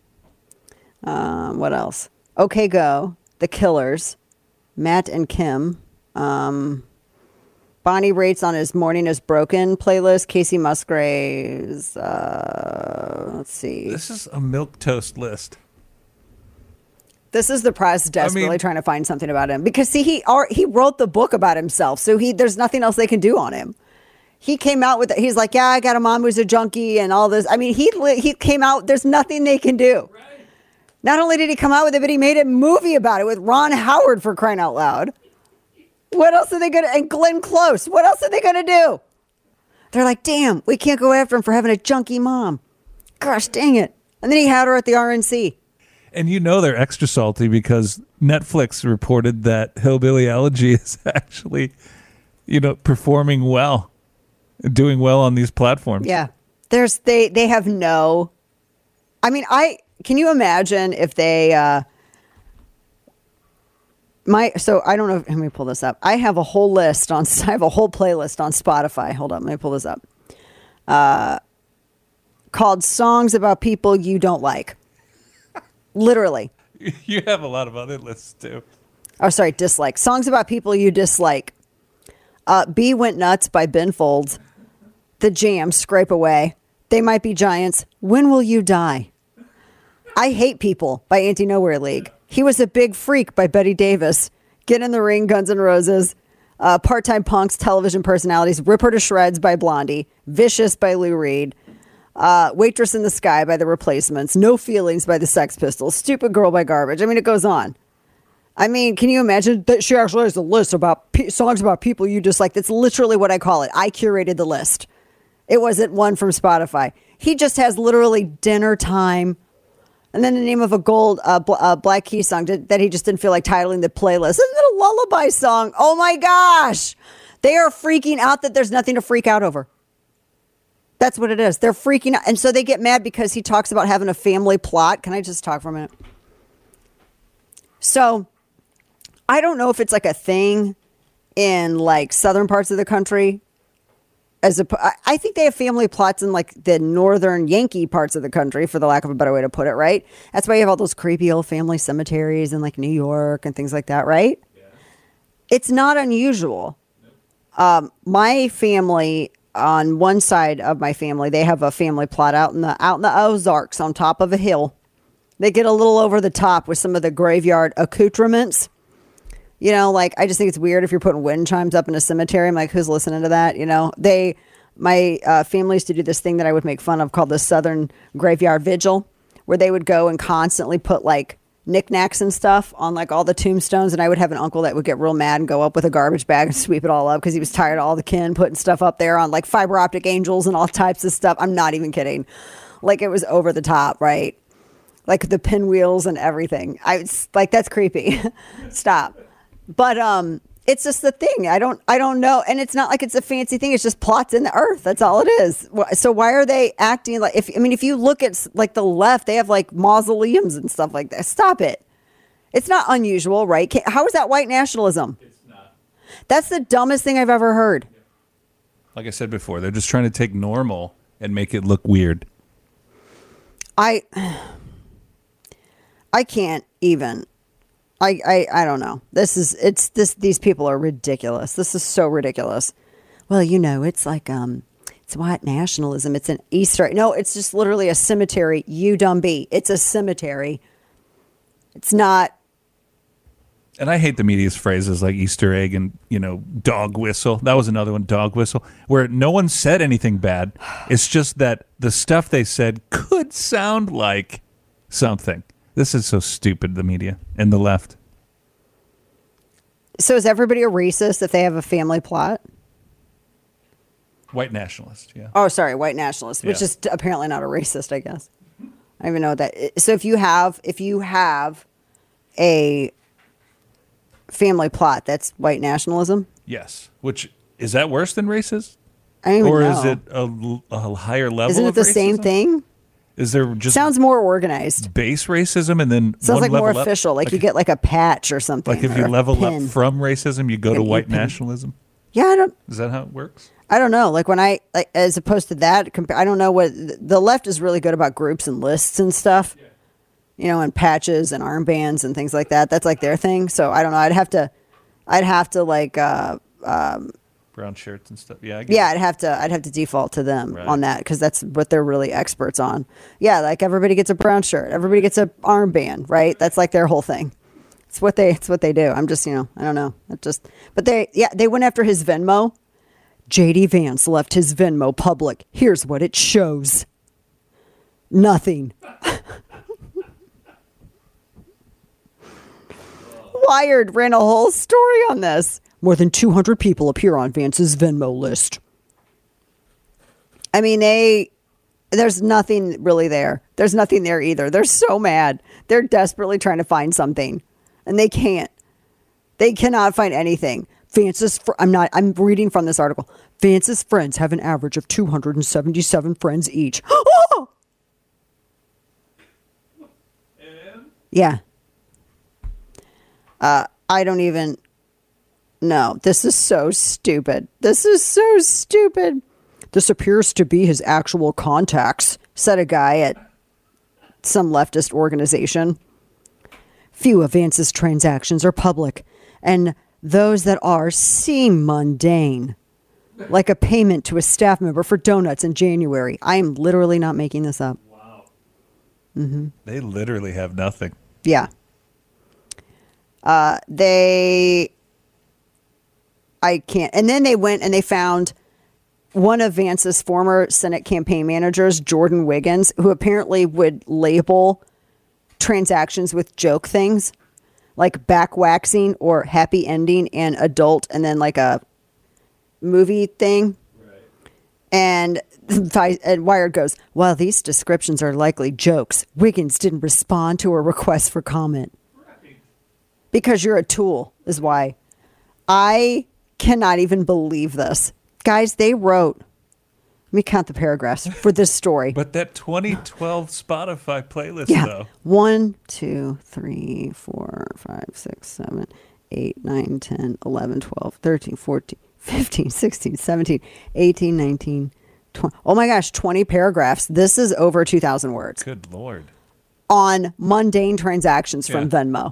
What else? OK Go, The Killers, Matt and Kim, Bonnie Raitt's on his Morning is Broken playlist, Casey Musgraves, let's see. This is a milquetoast list. This is the press desperately trying to find something about him because see he wrote the book about himself, so there's nothing else they can do on him. He came out with it. He's like, yeah, I got a mom who's a junkie and all this. I mean, he came out. There's nothing they can do. Right. Not only did he come out with it, but he made a movie about it with Ron Howard, for crying out loud. What else are they gonna? And Glenn Close. What else are they gonna do? They're like, damn, we can't go after him for having a junkie mom. Gosh, dang it! And then he had her at the RNC. And they're extra salty because Netflix reported that Hillbilly Elegy is actually, performing well, doing well on these platforms. Yeah. They have no, I mean, can you imagine if they, so I don't know, let me pull this up. I have a whole playlist on Spotify. Hold on, let me pull this up. Called Songs About People You Don't Like. Literally. You have a lot of other lists too. Oh, sorry, dislike. Songs about people you dislike. B Went Nuts by Ben Folds. The Jam, Scrape Away. They Might Be Giants. When Will You Die? I Hate People by Anti Nowhere League. He Was a Big Freak by Betty Davis. Get in the Ring, Guns N' Roses. Part-Time Punks, Television Personalities. Rip Her to Shreds by Blondie. Vicious by Lou Reed. Waitress in the Sky by The Replacements. No Feelings by the Sex Pistols. Stupid Girl by Garbage. I mean, it goes on. I mean, can you imagine that she actually has a list about songs about people you dislike? That's literally what I call it. I curated the list. It wasn't one from Spotify. He just has literally Dinner Time. And then the name of a Black Keys song that he just didn't feel like titling the playlist. And then a lullaby song. Oh my gosh. They are freaking out that there's nothing to freak out over. That's what it is. They're freaking out. And so they get mad because he talks about having a family plot. Can I just talk for a minute? So I don't know if it's like a thing in like southern parts of the country. I think they have family plots in like the northern Yankee parts of the country, for the lack of a better way to put it, right? That's why you have all those creepy old family cemeteries in like New York and things like that, right? Yeah. It's not unusual. My family, on one side of my family, they have a family plot out in the Ozarks on top of a hill. They get a little over the top with some of the graveyard accoutrements. You know, like, I just think it's weird if you're putting wind chimes up in a cemetery. I'm like, who's listening to that? You know, my family used to do this thing that I would make fun of called the Southern Graveyard Vigil, where they would go and constantly put like knickknacks and stuff on like all the tombstones. And I would have an uncle that would get real mad and go up with a garbage bag and sweep it all up because he was tired of all the kin putting stuff up there on like fiber optic angels and all types of stuff. I'm not even kidding. Like, it was over the top, right? Like the pinwheels and everything. Like, that's creepy. Stop. But it's just the thing. I don't know. And it's not like it's a fancy thing. It's just plots in the earth. That's all it is. So why are they acting like, if you look at like the left, they have like mausoleums and stuff like that. Stop it. It's not unusual, right? How is that white nationalism? It's not. That's the dumbest thing I've ever heard. Like I said before, they're just trying to take normal and make it look weird. I can't even. I don't know. These people are ridiculous. This is so ridiculous. Well, you know, it's like, it's white nationalism. It's an Easter egg. No, it's just literally a cemetery. You dumb bee. It's a cemetery. It's not. And I hate the media's phrases like Easter egg and, you know, dog whistle. That was another one, dog whistle, where no one said anything bad. It's just that the stuff they said could sound like something. This is so stupid, the media and the left. So is everybody a racist if they have a family plot? White nationalist, yeah. Oh, sorry, white nationalist, which is apparently not a racist, I guess. I don't even know what that is. So if you have a family plot, that's white nationalism? Yes. Which, is that worse than racist? I don't even or know. is it a higher level Isn't it of the racism? same thing? Is there just sounds more organized? Base racism and then Sounds one like more level up? official. Like you get like a patch or something. Like if you or a level pin. up from racism, you go to An white e-pin. nationalism? Yeah, Is that how it works? I don't know. Like when I, like, as opposed to that, I don't know what the left is really good about groups and lists and stuff, you know, and patches and armbands and things like that. That's like their thing. So I don't know. I'd have to like, Brown shirts and stuff. Yeah. I'd have to default to them on that because that's what they're really experts on. Yeah, like everybody gets a brown shirt, everybody gets a armband, right? That's like their whole thing. It's what they do. I'm just, I don't know. But they went after his Venmo. JD Vance left his Venmo public. Here's what it shows. Nothing. Wired ran a whole story on this. More than 200 people appear on Vance's Venmo list. I mean, there's nothing really there. There's nothing there either. They're so mad. They're desperately trying to find something, and they can't. They cannot find anything. I'm reading from this article. Vance's friends have an average of 277 friends each. Oh! Yeah. I don't even know. This is so stupid. This appears to be his actual contacts, said a guy at some leftist organization. Few of Vance's transactions are public, and those that are seem mundane, like a payment to a staff member for donuts in January. I am literally not making this up. Wow. Mm-hmm. They literally have nothing. Yeah. I can't. And then they went and they found one of Vance's former Senate campaign managers, Jordan Wiggins, who apparently would label transactions with joke things like back waxing or happy ending and adult, and then like a movie thing. Right. And Wired goes, while these descriptions are likely jokes, Wiggins didn't respond to a request for comment. Right. Because you're a tool is why. I cannot even believe this. Guys, they wrote, let me count the paragraphs for this story. But that 2012 Spotify playlist, though. 1, 2, 3, 4, 5, 6, 7, 8, 9, 10, 11, 12, 13, 14, 15, 16, 17, 18, 19, 20. Oh my gosh, 20 paragraphs. This is over 2,000 words. Good Lord. On mundane transactions from Venmo.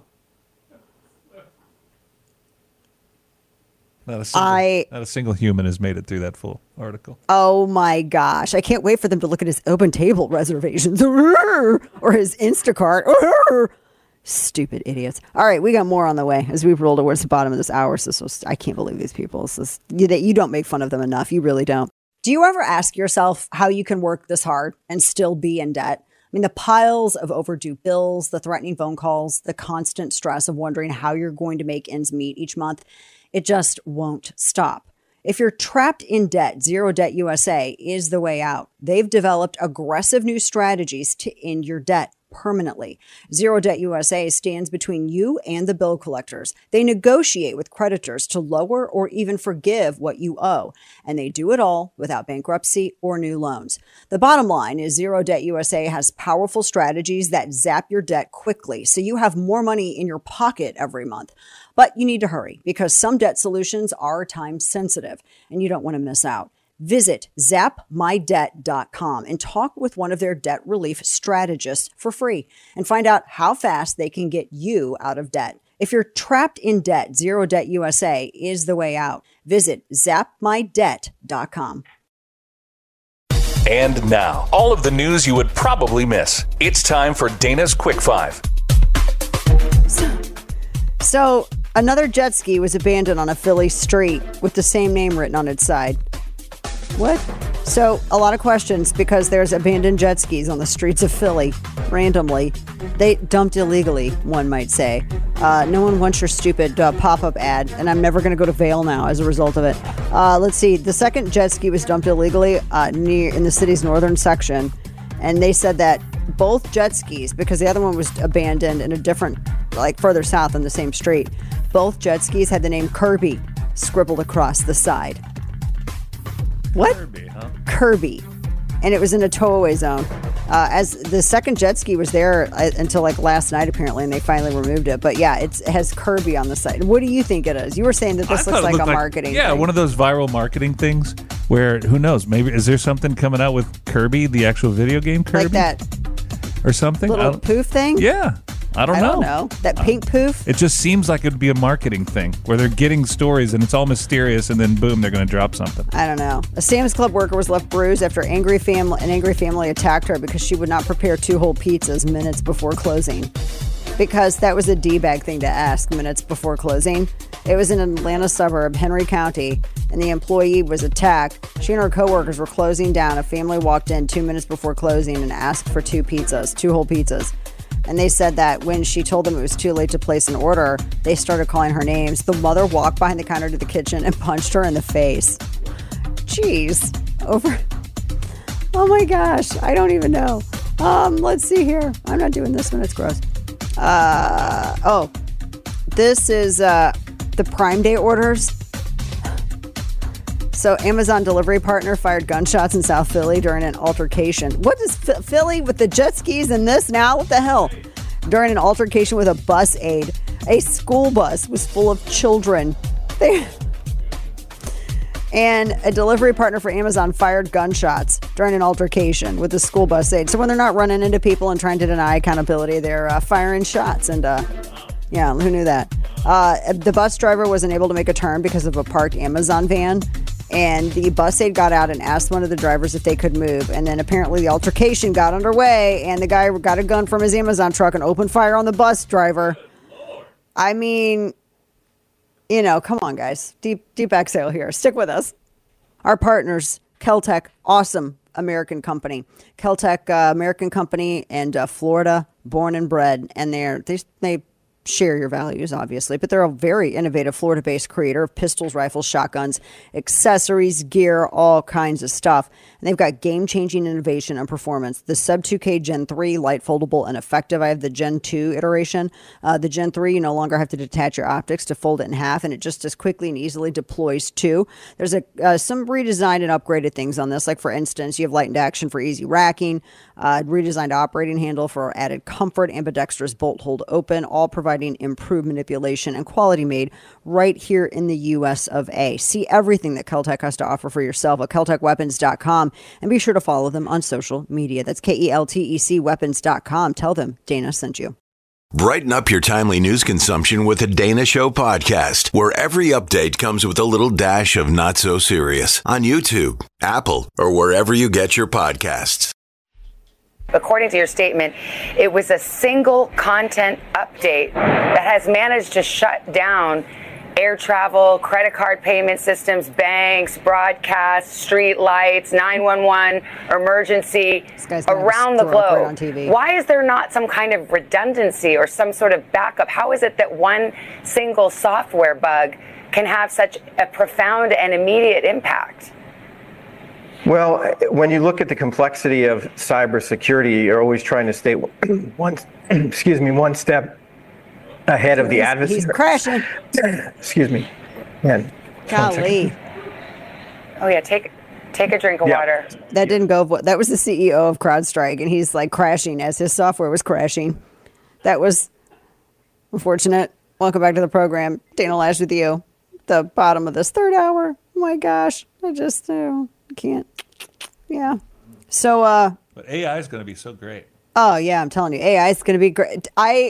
Not a single human has made it through that full article. Oh my gosh. I can't wait for them to look at his open table reservations or his Instacart. Stupid idiots. All right, we got more on the way as we roll towards the bottom of this hour. I can't believe these people. You don't make fun of them enough. You really don't. Do you ever ask yourself how you can work this hard and still be in debt? I mean, the piles of overdue bills, the threatening phone calls, the constant stress of wondering how you're going to make ends meet each month. It just won't stop. If you're trapped in debt, Zero Debt USA is the way out. They've developed aggressive new strategies to end your debt permanently. Zero Debt USA stands between you and the bill collectors. They negotiate with creditors to lower or even forgive what you owe, and they do it all without bankruptcy or new loans. The bottom line is Zero Debt USA has powerful strategies that zap your debt quickly, so you have more money in your pocket every month. But you need to hurry because some debt solutions are time sensitive, and you don't want to miss out. Visit zapmydebt.com and talk with one of their debt relief strategists for free and find out how fast they can get you out of debt. If you're trapped in debt, Zero Debt USA is the way out. Visit zapmydebt.com. And now, all of the news you would probably miss. It's time for Dana's Quick Five. So, another jet ski was abandoned on a Philly street with the same name written on its side. What? So, a lot of questions because there's abandoned jet skis on the streets of Philly randomly. They dumped illegally, one might say. No one wants your stupid pop-up ad, and I'm never going to go to Vail now as a result of it. Let's see. The second jet ski was dumped illegally in the city's northern section, and they said that both jet skis, because the other one was abandoned in a different, like further south on the same street, both jet skis had the name Kirby scribbled across the side. What? Kirby, huh? Kirby. And it was in a tow-away zone. As the second jet ski was there until like last night, apparently, and they finally removed it. But yeah, it has Kirby on the side. What do you think it is? You were saying that this looks like a marketing thing. Yeah, one of those viral marketing things where, who knows, maybe, is there something coming out with Kirby, the actual video game Kirby? Like that or something? little poof thing? Yeah. I don't know. That pink poof? It just seems like it would be a marketing thing where they're getting stories and it's all mysterious and then boom, they're going to drop something. I don't know. A Sam's Club worker was left bruised after an angry family attacked her because she would not prepare 2 whole pizzas minutes before closing. Because that was a D-bag thing to ask minutes before closing. It was in an Atlanta suburb, Henry County, and the employee was attacked. She and her coworkers were closing down. A family walked in 2 minutes before closing and asked for 2 whole pizzas. And they said that when she told them it was too late to place an order, they started calling her names. The mother walked behind the counter to the kitchen and punched her in the face. Jeez. Oh my gosh. I don't even know. Let's see here. I'm not doing this one. It's gross. This is the Prime Day orders. So Amazon delivery partner fired gunshots in South Philly during an altercation. What is Philly with the jet skis and this now? What the hell? During an altercation with a bus aide. A school bus was full of children. And a delivery partner for Amazon fired gunshots during an altercation with a school bus aide. So when they're not running into people and trying to deny accountability, they're firing shots. And yeah, who knew that? The bus driver wasn't able to make a turn because of a parked Amazon van. And the bus aide got out and asked one of the drivers if they could move. And then apparently the altercation got underway and the guy got a gun from his Amazon truck and opened fire on the bus driver. I mean, you know, come on, guys. Deep exhale here. Stick with us. Our partners, Keltec, awesome American company. Keltec, American company, and Florida, born and bred. And they share your values, obviously, but they're a very innovative Florida-based creator of pistols, rifles, shotguns, accessories, gear, all kinds of stuff. And they've got game-changing innovation and performance. The Sub 2K Gen 3, light, foldable, and effective. I have the Gen 2 iteration. The Gen 3, you no longer have to detach your optics to fold it in half, and it just as quickly and easily deploys too. There's some redesigned and upgraded things on this. Like, for instance, you have light and action for easy racking, redesigned operating handle for added comfort, ambidextrous bolt hold open, all providing improved manipulation and quality made right here in the US of A. See everything that Keltec has to offer for yourself at KeltecWeapons.com and be sure to follow them on social media. That's KELTEC weapons.com. Tell them Dana sent you. Brighten up your timely news consumption with the Dana Show podcast, where every update comes with a little dash of not so serious on YouTube, Apple, or wherever you get your podcasts. According to your statement, it was a single content update that has managed to shut down air travel, credit card payment systems, banks, broadcasts, street lights, 911, emergency around the globe. Why is there not some kind of redundancy or some sort of backup? How is it that one single software bug can have such a profound and immediate impact? Well, when you look at the complexity of cybersecurity, you're always trying to stay one step ahead of the adversary. He's crashing. Excuse me. Man. Golly. Oh yeah, take a drink of water. That didn't go. That was the CEO of CrowdStrike, and he's like crashing as his software was crashing. That was unfortunate. Welcome back to the program. Dana Lash with you. The bottom of this third hour. Oh my gosh, I just can't. Yeah. So but AI is going to be so great. Oh yeah, I'm telling you, AI is going to be great. I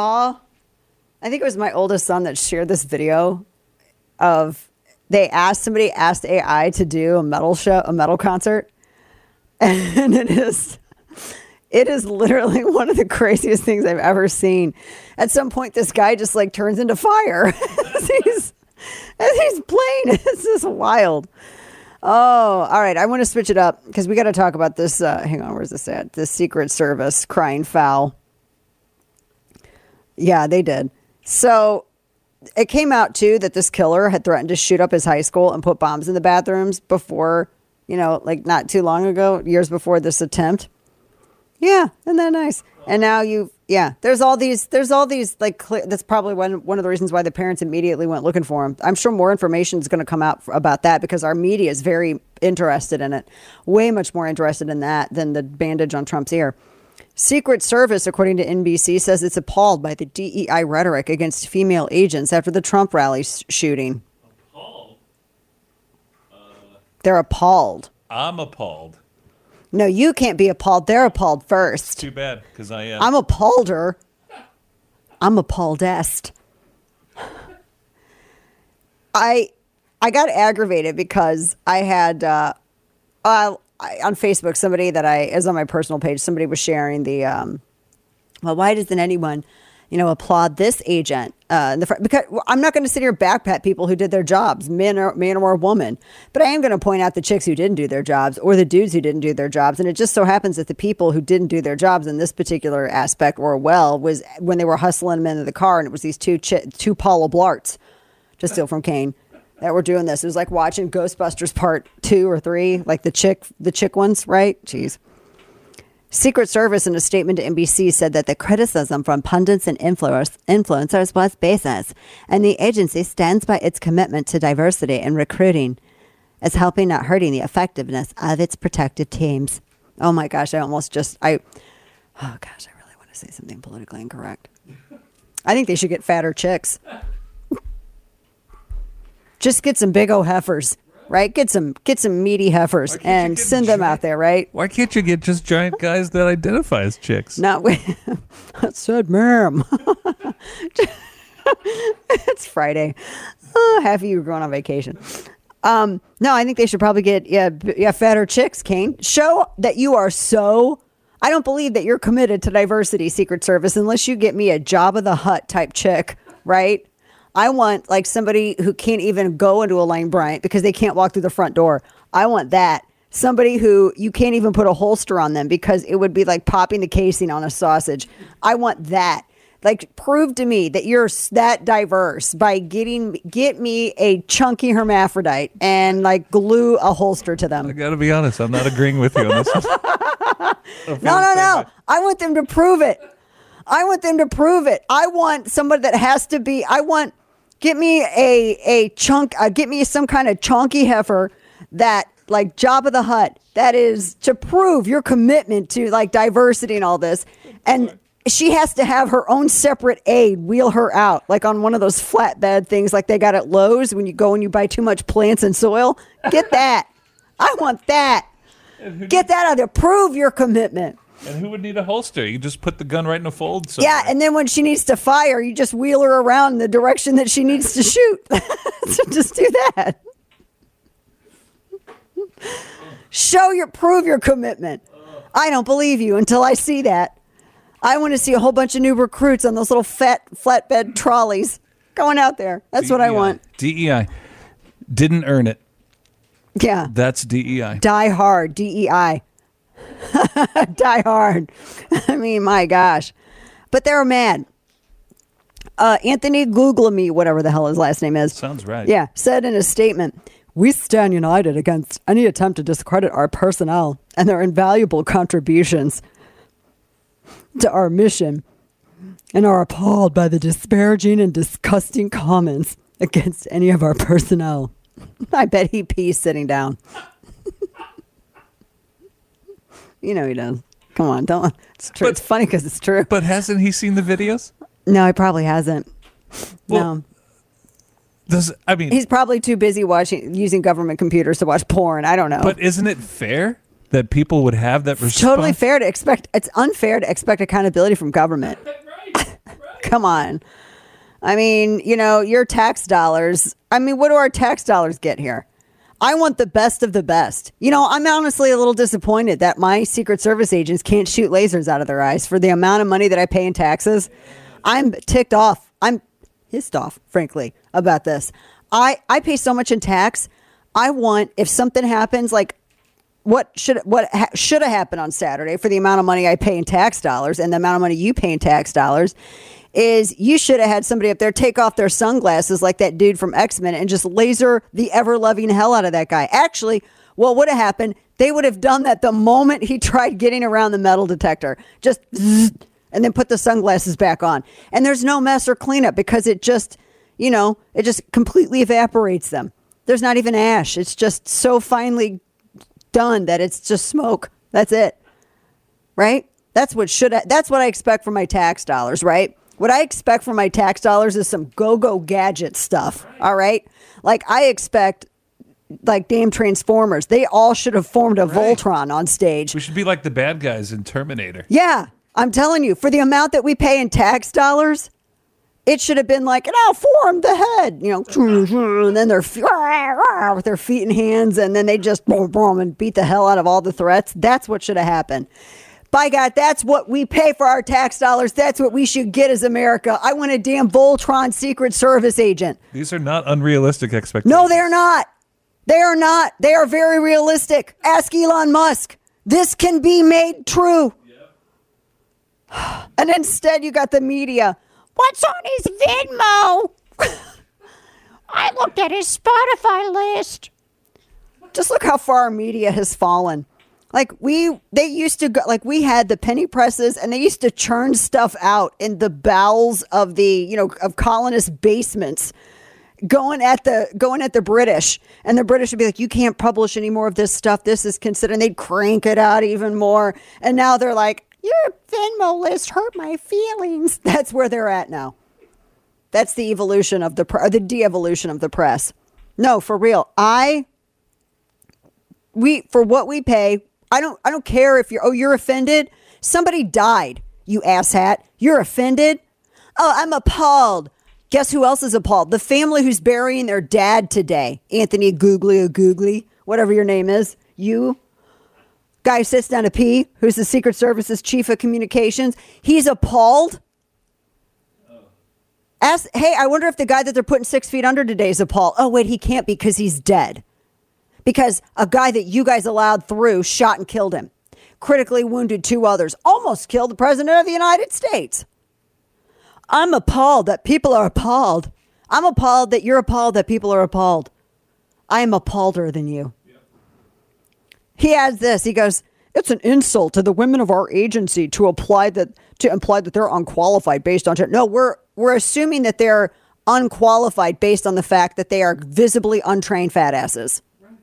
think it was my oldest son that shared this video of somebody asked AI to do a metal concert, and it is literally one of the craziest things I've ever seen. At some point, this guy just like turns into fire as he's playing. It's just wild. Oh, all right. I want to switch it up because we got to talk about this. Hang on, where's this at? The Secret Service crying foul. Yeah, they did. So it came out, too, that this killer had threatened to shoot up his high school and put bombs in the bathrooms before, like not too long ago, years before this attempt. Yeah, isn't that nice? And now there's all these, that's probably one of the reasons why the parents immediately went looking for him. I'm sure more information is going to come out about that because our media is very interested in it. Way much more interested in that than the bandage on Trump's ear. Secret Service, according to NBC, says it's appalled by the DEI rhetoric against female agents after the Trump rally shooting. Appalled? They're appalled. I'm appalled. No, you can't be appalled. They're appalled first. Too bad, because I am. I'm appalleder. I'm appalledest. I got aggravated because I had on Facebook somebody that is on my personal page. Somebody was sharing the well, why doesn't anyone applaud this agent because I'm not going to sit here and backpat people who did their jobs, man or woman, but I am going to point out the chicks who didn't do their jobs or the dudes who didn't do their jobs. And it just so happens that the people who didn't do their jobs in this particular aspect was when they were hustling them into the car, and it was these two Paula Blarts, to steal from Kane, that were doing this. It was like watching Ghostbusters Part 2 or 3, like the chick ones, right? Jeez. Secret Service, in a statement to NBC, said that the criticism from pundits and influencers was baseless, and the agency stands by its commitment to diversity and recruiting as helping, not hurting, the effectiveness of its protective teams. Oh my gosh, I really want to say something politically incorrect. I think they should get fatter chicks. Just get some big old heifers. Right? Get some meaty heifers and send them out there, right? Why can't you get just giant guys that identify as chicks? Not with I said, ma'am. It's Friday. Oh, half of you are going on vacation. No, I think they should probably get fatter chicks, Kane. Show that you are so. I don't believe that you're committed to diversity, Secret Service, unless you get me a Jabba the Hutt type chick, right? I want like somebody who can't even go into a Lane Bryant because they can't walk through the front door. I want that. Somebody who you can't even put a holster on them because it would be like popping the casing on a sausage. I want that. Like, prove to me that you're that diverse by get me a chunky hermaphrodite and like glue a holster to them. I got to be honest. I'm not agreeing with you on this one. No. I want them to prove it. I want somebody that has to be. Get me a chunk. Get me some kind of chunky heifer that, like Jabba the Hutt, that is to prove your commitment to like diversity and all this. And she has to have her own separate aide wheel her out, like on one of those flatbed things like they got at Lowe's when you go and you buy too much plants and soil. Get that. I want that. Get that out there. Prove your commitment. And who would need a holster? You just put the gun right in a fold somewhere. Yeah, and then when she needs to fire, you just wheel her around in the direction that she needs to shoot. So just do that. Prove your commitment. I don't believe you until I see that. I want to see a whole bunch of new recruits on those little flatbed trolleys going out there. That's what I want. DEI. Didn't earn it. Yeah. That's DEI. Die hard. DEI. Die hard. I mean, my gosh. But they were mad. Anthony Guglielmi, whatever the hell his last name is. Sounds right. Yeah, said in a statement, "We stand united against any attempt to discredit our personnel and their invaluable contributions to our mission and are appalled by the disparaging and disgusting comments against any of our personnel." I bet he pees sitting down. You know he does. Come on, don't. It's true. It's funny because it's true. But hasn't he seen the videos? No, he probably hasn't. Well, no. He's probably too busy using government computers to watch porn. I don't know. But isn't it fair that people would have that response? Totally fair to expect. It's unfair to expect accountability from government. Right. Come on. I mean, your tax dollars. I mean, what do our tax dollars get here? I want the best of the best. I'm honestly a little disappointed that my Secret Service agents can't shoot lasers out of their eyes for the amount of money that I pay in taxes. I'm ticked off. I'm pissed off, frankly, about this. I pay so much in tax. I want, if something happens, like what should have happened on Saturday for the amount of money I pay in tax dollars and the amount of money you pay in tax dollars is you should have had somebody up there take off their sunglasses like that dude from X-Men and just laser the ever-loving hell out of that guy. Actually, what would have happened, they would have done that the moment he tried getting around the metal detector. Just zzz, and then put the sunglasses back on. And there's no mess or cleanup because it just, it just completely evaporates them. There's not even ash. It's just so finely done that it's just smoke. That's it. Right? That's what I expect from my tax dollars, right? What I expect from my tax dollars is some go-go gadget stuff. All right? Like I expect like damn Transformers. They all should have formed a Voltron on stage. We should be like the bad guys in Terminator. Yeah. I'm telling you, for the amount that we pay in tax dollars, it should have been like, and I'll form the head, and then they're with their feet and hands, and then they just boom, boom, and beat the hell out of all the threats. That's what should have happened. By God, that's what we pay for our tax dollars. That's what we should get as America. I want a damn Voltron Secret Service agent. These are not unrealistic expectations. No, they're not. They are not. They are very realistic. Ask Elon Musk. This can be made true. And instead, you got the media. What's on his Venmo? I looked at his Spotify list. Just look how far our media has fallen. Like they used to go, like we had the penny presses, and they used to churn stuff out in the bowels of of colonist basements, going at the British, and the British would be like, you can't publish any more of this stuff. This is considered, and they'd crank it out even more. And now they're like, your Venmo list hurt my feelings. That's where they're at now. That's the evolution of the de-evolution of the press. No, for real. For what we pay, I don't care if you're offended. Somebody died, you asshat. You're offended? Oh, I'm appalled. Guess who else is appalled? The family who's burying their dad today. Anthony Googly, whatever your name is. You. Guy who sits down to pee, who's the Secret Service's chief of communications. He's appalled. Hey, I wonder if the guy that they're putting 6 feet under today is appalled. Oh, wait, he can't because he's dead. Because a guy that you guys allowed through shot and killed him. Critically wounded 2 others. Almost killed the president of the United States. I'm appalled that people are appalled. I'm appalled that you're appalled that people are appalled. I am appalder than you. He adds this. He goes, it's an insult to the women of our agency to imply that they're unqualified based on. No, we're assuming that they're unqualified based on the fact that they are visibly untrained fat asses.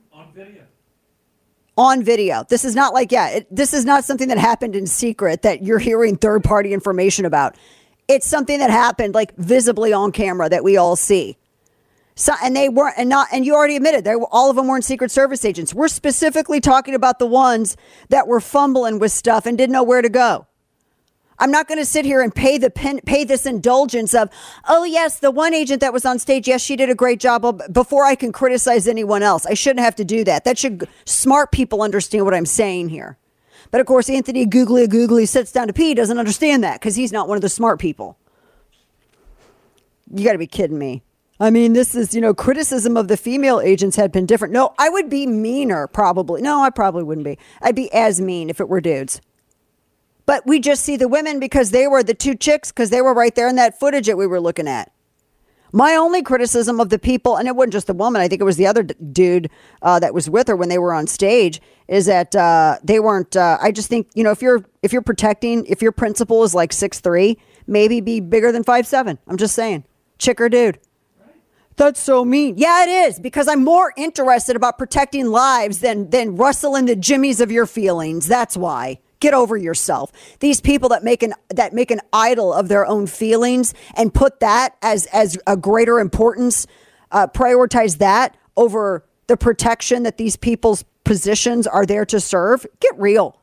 On video. This is not like, this is not something that happened in secret that you're hearing third party information about. It's something that happened like visibly on camera that we all see. So, and they weren't, and you already admitted all of them weren't Secret Service agents. We're specifically talking about the ones that were fumbling with stuff and didn't know where to go. I'm not going to sit here and pay this indulgence of, oh yes, the one agent that was on stage, yes, she did a great job before I can criticize anyone else. I shouldn't have to do that. Smart people understand what I'm saying here. But of course, Anthony Googly sits down to pee, doesn't understand that because he's not one of the smart people. You got to be kidding me. I mean, this is, criticism of the female agents had been different. No, I would be meaner, probably. No, I probably wouldn't be. I'd be as mean if it were dudes. But we just see the women because they were the 2 chicks, because they were right there in that footage that we were looking at. My only criticism of the people, and it wasn't just the woman, I think it was the other dude that was with her when they were on stage, is that they weren't, I just think, if your principal is like 6'3", maybe be bigger than 5'7". I'm just saying. Chick or dude. That's so mean. Yeah, it is, because I'm more interested about protecting lives than rustling the jimmies of your feelings. That's why. Get over yourself. These people that make an idol of their own feelings and put that as a greater importance, prioritize that over the protection that these people's positions are there to serve. Get real.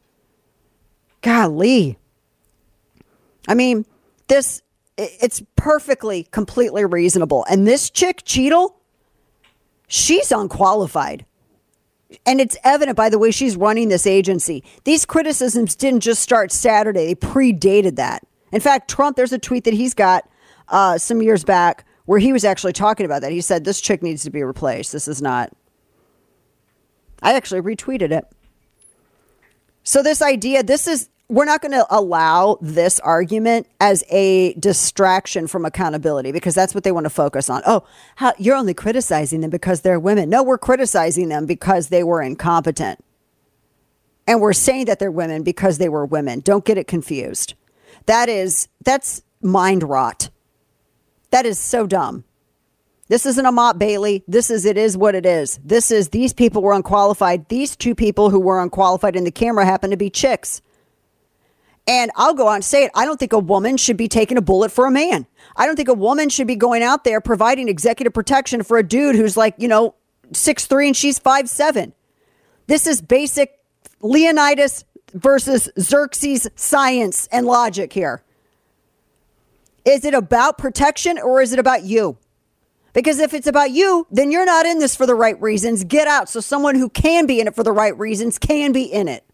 Golly. I mean, it's perfectly, completely reasonable. And this chick, Cheadle, she's unqualified. And it's evident by the way she's running this agency. These criticisms didn't just start Saturday. They predated that. In fact, Trump, there's a tweet that he's got some years back where he was actually talking about that. He said, this chick needs to be replaced. This is not. I actually retweeted it. So this idea, we're not going to allow this argument as a distraction from accountability, because that's what they want to focus on. Oh, you're only criticizing them because they're women. No, we're criticizing them because they were incompetent. And we're saying that they're women because they were women. Don't get it confused. That's mind rot. That is so dumb. This isn't a Mott Bailey. It is what it is. These people were unqualified. These two people who were unqualified in the camera happen to be chicks. And I'll go on and say it. I don't think a woman should be taking a bullet for a man. I don't think a woman should be going out there providing executive protection for a dude who's 6'3" and she's 5'7". This is basic Leonidas versus Xerxes science and logic here. Is it about protection or is it about you? Because if it's about you, then you're not in this for the right reasons. Get out so someone who can be in it for the right reasons can be in it.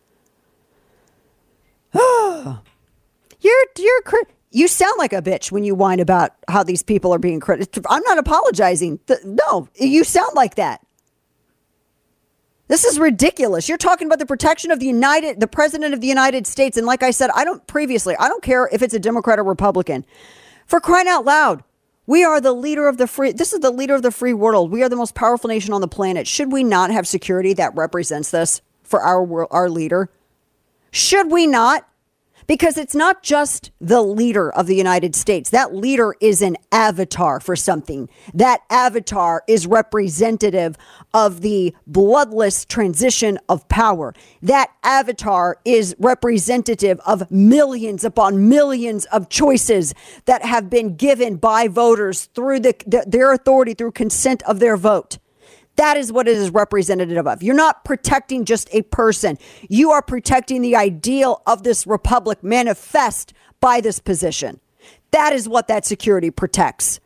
You sound like a bitch when you whine about how these people are being criticized. I'm not apologizing. No, you sound like that. This is ridiculous. You're talking about the protection of the President of the United States. And like I said, I don't care if it's a Democrat or Republican. For crying out loud, we are the leader of the free. This is the leader of the free world. We are the most powerful nation on the planet. Should we not have security that represents this for our leader? Should we not? Because it's not just the leader of the United States. That leader is an avatar for something. That avatar is representative of the bloodless transition of power. That avatar is representative of millions upon millions of choices that have been given by voters through their authority, through consent of their vote. That is what it is representative of. You're not protecting just a person. You are protecting the ideal of this republic manifest by this position. That is what that security protects.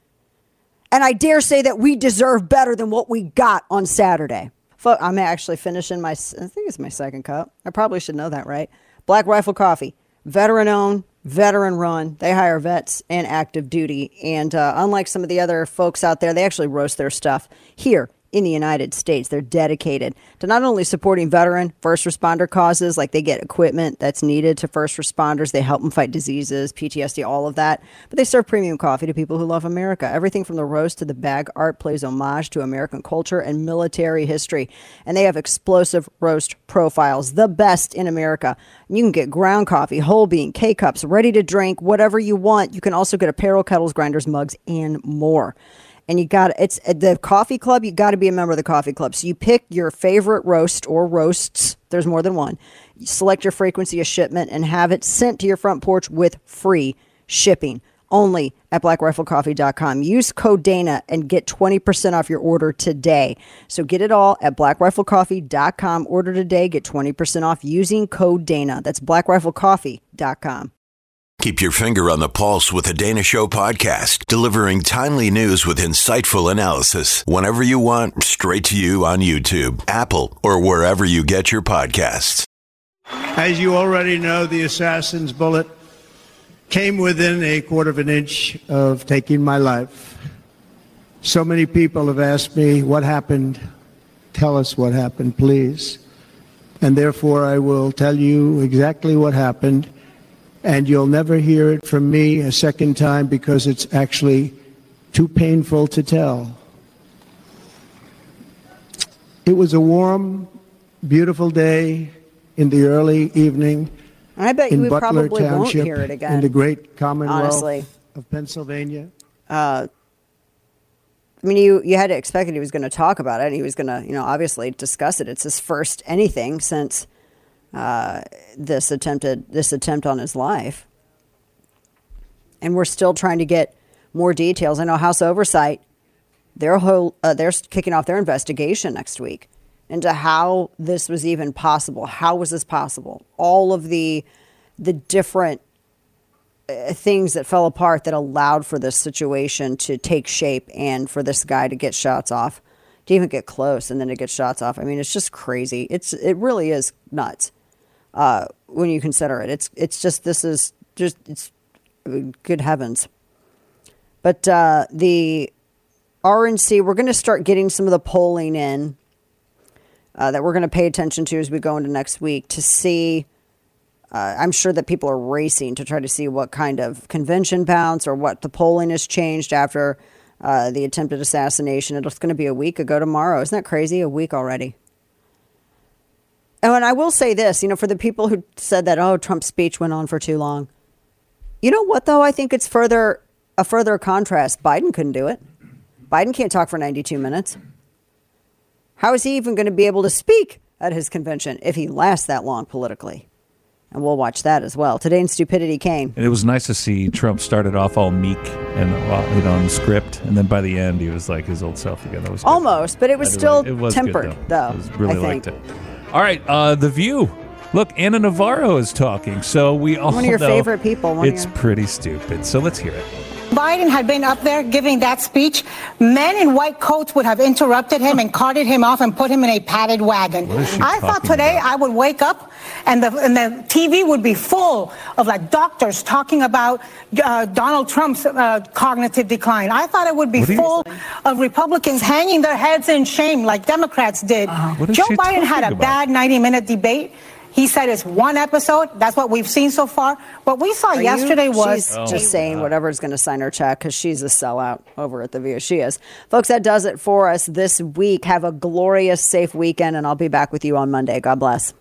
And I dare say that we deserve better than what we got on Saturday. I'm actually finishing I think it's my second cup. I probably should know that, right? Black Rifle Coffee, veteran owned, veteran run. They hire vets and active duty. And unlike some of the other folks out there, they actually roast their stuff here in the United States. They're dedicated to not only supporting veteran first responder causes, like they get equipment that's needed to first responders. They help them fight diseases, PTSD, all of that. But they serve premium coffee to people who love America. Everything from the roast to the bag art plays homage to American culture and military history. And they have explosive roast profiles, the best in America. You can get ground coffee, whole bean, K-cups, ready to drink, whatever you want. You can also get apparel, kettles, grinders, mugs, and more. And it's the coffee club. You got to be a member of the coffee club. So you pick your favorite roast or roasts. There's more than one. You select your frequency of shipment and have it sent to your front porch with free shipping. Only at blackriflecoffee.com. Use code Dana and get 20% off your order today. So get it all at blackriflecoffee.com. Order today. Get 20% off using code Dana. That's blackriflecoffee.com. Keep your finger on the pulse with the Dana Show podcast, delivering timely news with insightful analysis whenever you want, straight to you on YouTube, Apple, or wherever you get your podcasts. As you already know, the assassin's bullet came within a quarter of an inch of taking my life. So many people have asked me, what happened? Tell us what happened, please. And therefore, I will tell you exactly what happened. And you'll never hear it from me a second time because it's actually too painful to tell. It was a warm, beautiful day in the early evening. I bet in you Butler probably Township, won't hear it again. in the great Commonwealth honestly. Of Pennsylvania. I mean, you had to expect that he was going to talk about it. And he was going to, obviously discuss it. It's his first anything since this attempt on his life, and we're still trying to get more details. I know House Oversight, they're kicking off their investigation next week into how this was even possible. How was this possible? All of the different things that fell apart that allowed for this situation to take shape and for this guy to get shots off, to even get close and then to get shots off. I mean, it's just crazy. It really is nuts. When you consider it, it's good heavens. But the RNC, we're going to start getting some of the polling in that we're going to pay attention to as we go into next week to see. I'm sure that people are racing to try to see what kind of convention bounce or what the polling has changed after the attempted assassination. It's going to be a week ago tomorrow. Isn't that crazy? A week already. And I will say this, for the people who said that, Trump's speech went on for too long. You know what, though? I think it's a further contrast. Biden couldn't do it. Biden can't talk for 92 minutes. How is he even going to be able to speak at his convention if he lasts that long politically? And we'll watch that as well. Today in Stupidity, Kane. And it was nice to see Trump started off all meek and on script, and then by the end he was like his old self again. That was good. Almost, but it was still tempered, good, though. Really I think. liked it. All right, The View. Look, Anna Navarro is talking, so we all know one of your favorite people. It's pretty stupid, so let's hear it. Biden had been up there giving that speech, men in white coats would have interrupted him and carted him off and put him in a padded wagon. I thought today I would wake up and the TV would be full of doctors talking about Donald Trump's cognitive decline. I thought it would be full of Republicans hanging their heads in shame like Democrats did. Joe Biden had a bad 90-minute debate. He said it's one episode. That's what we've seen so far. What we saw yesterday was... She's just saying whatever's going to sign her check because she's a sellout over at The View. She is. Folks, that does it for us this week. Have a glorious, safe weekend, and I'll be back with you on Monday. God bless.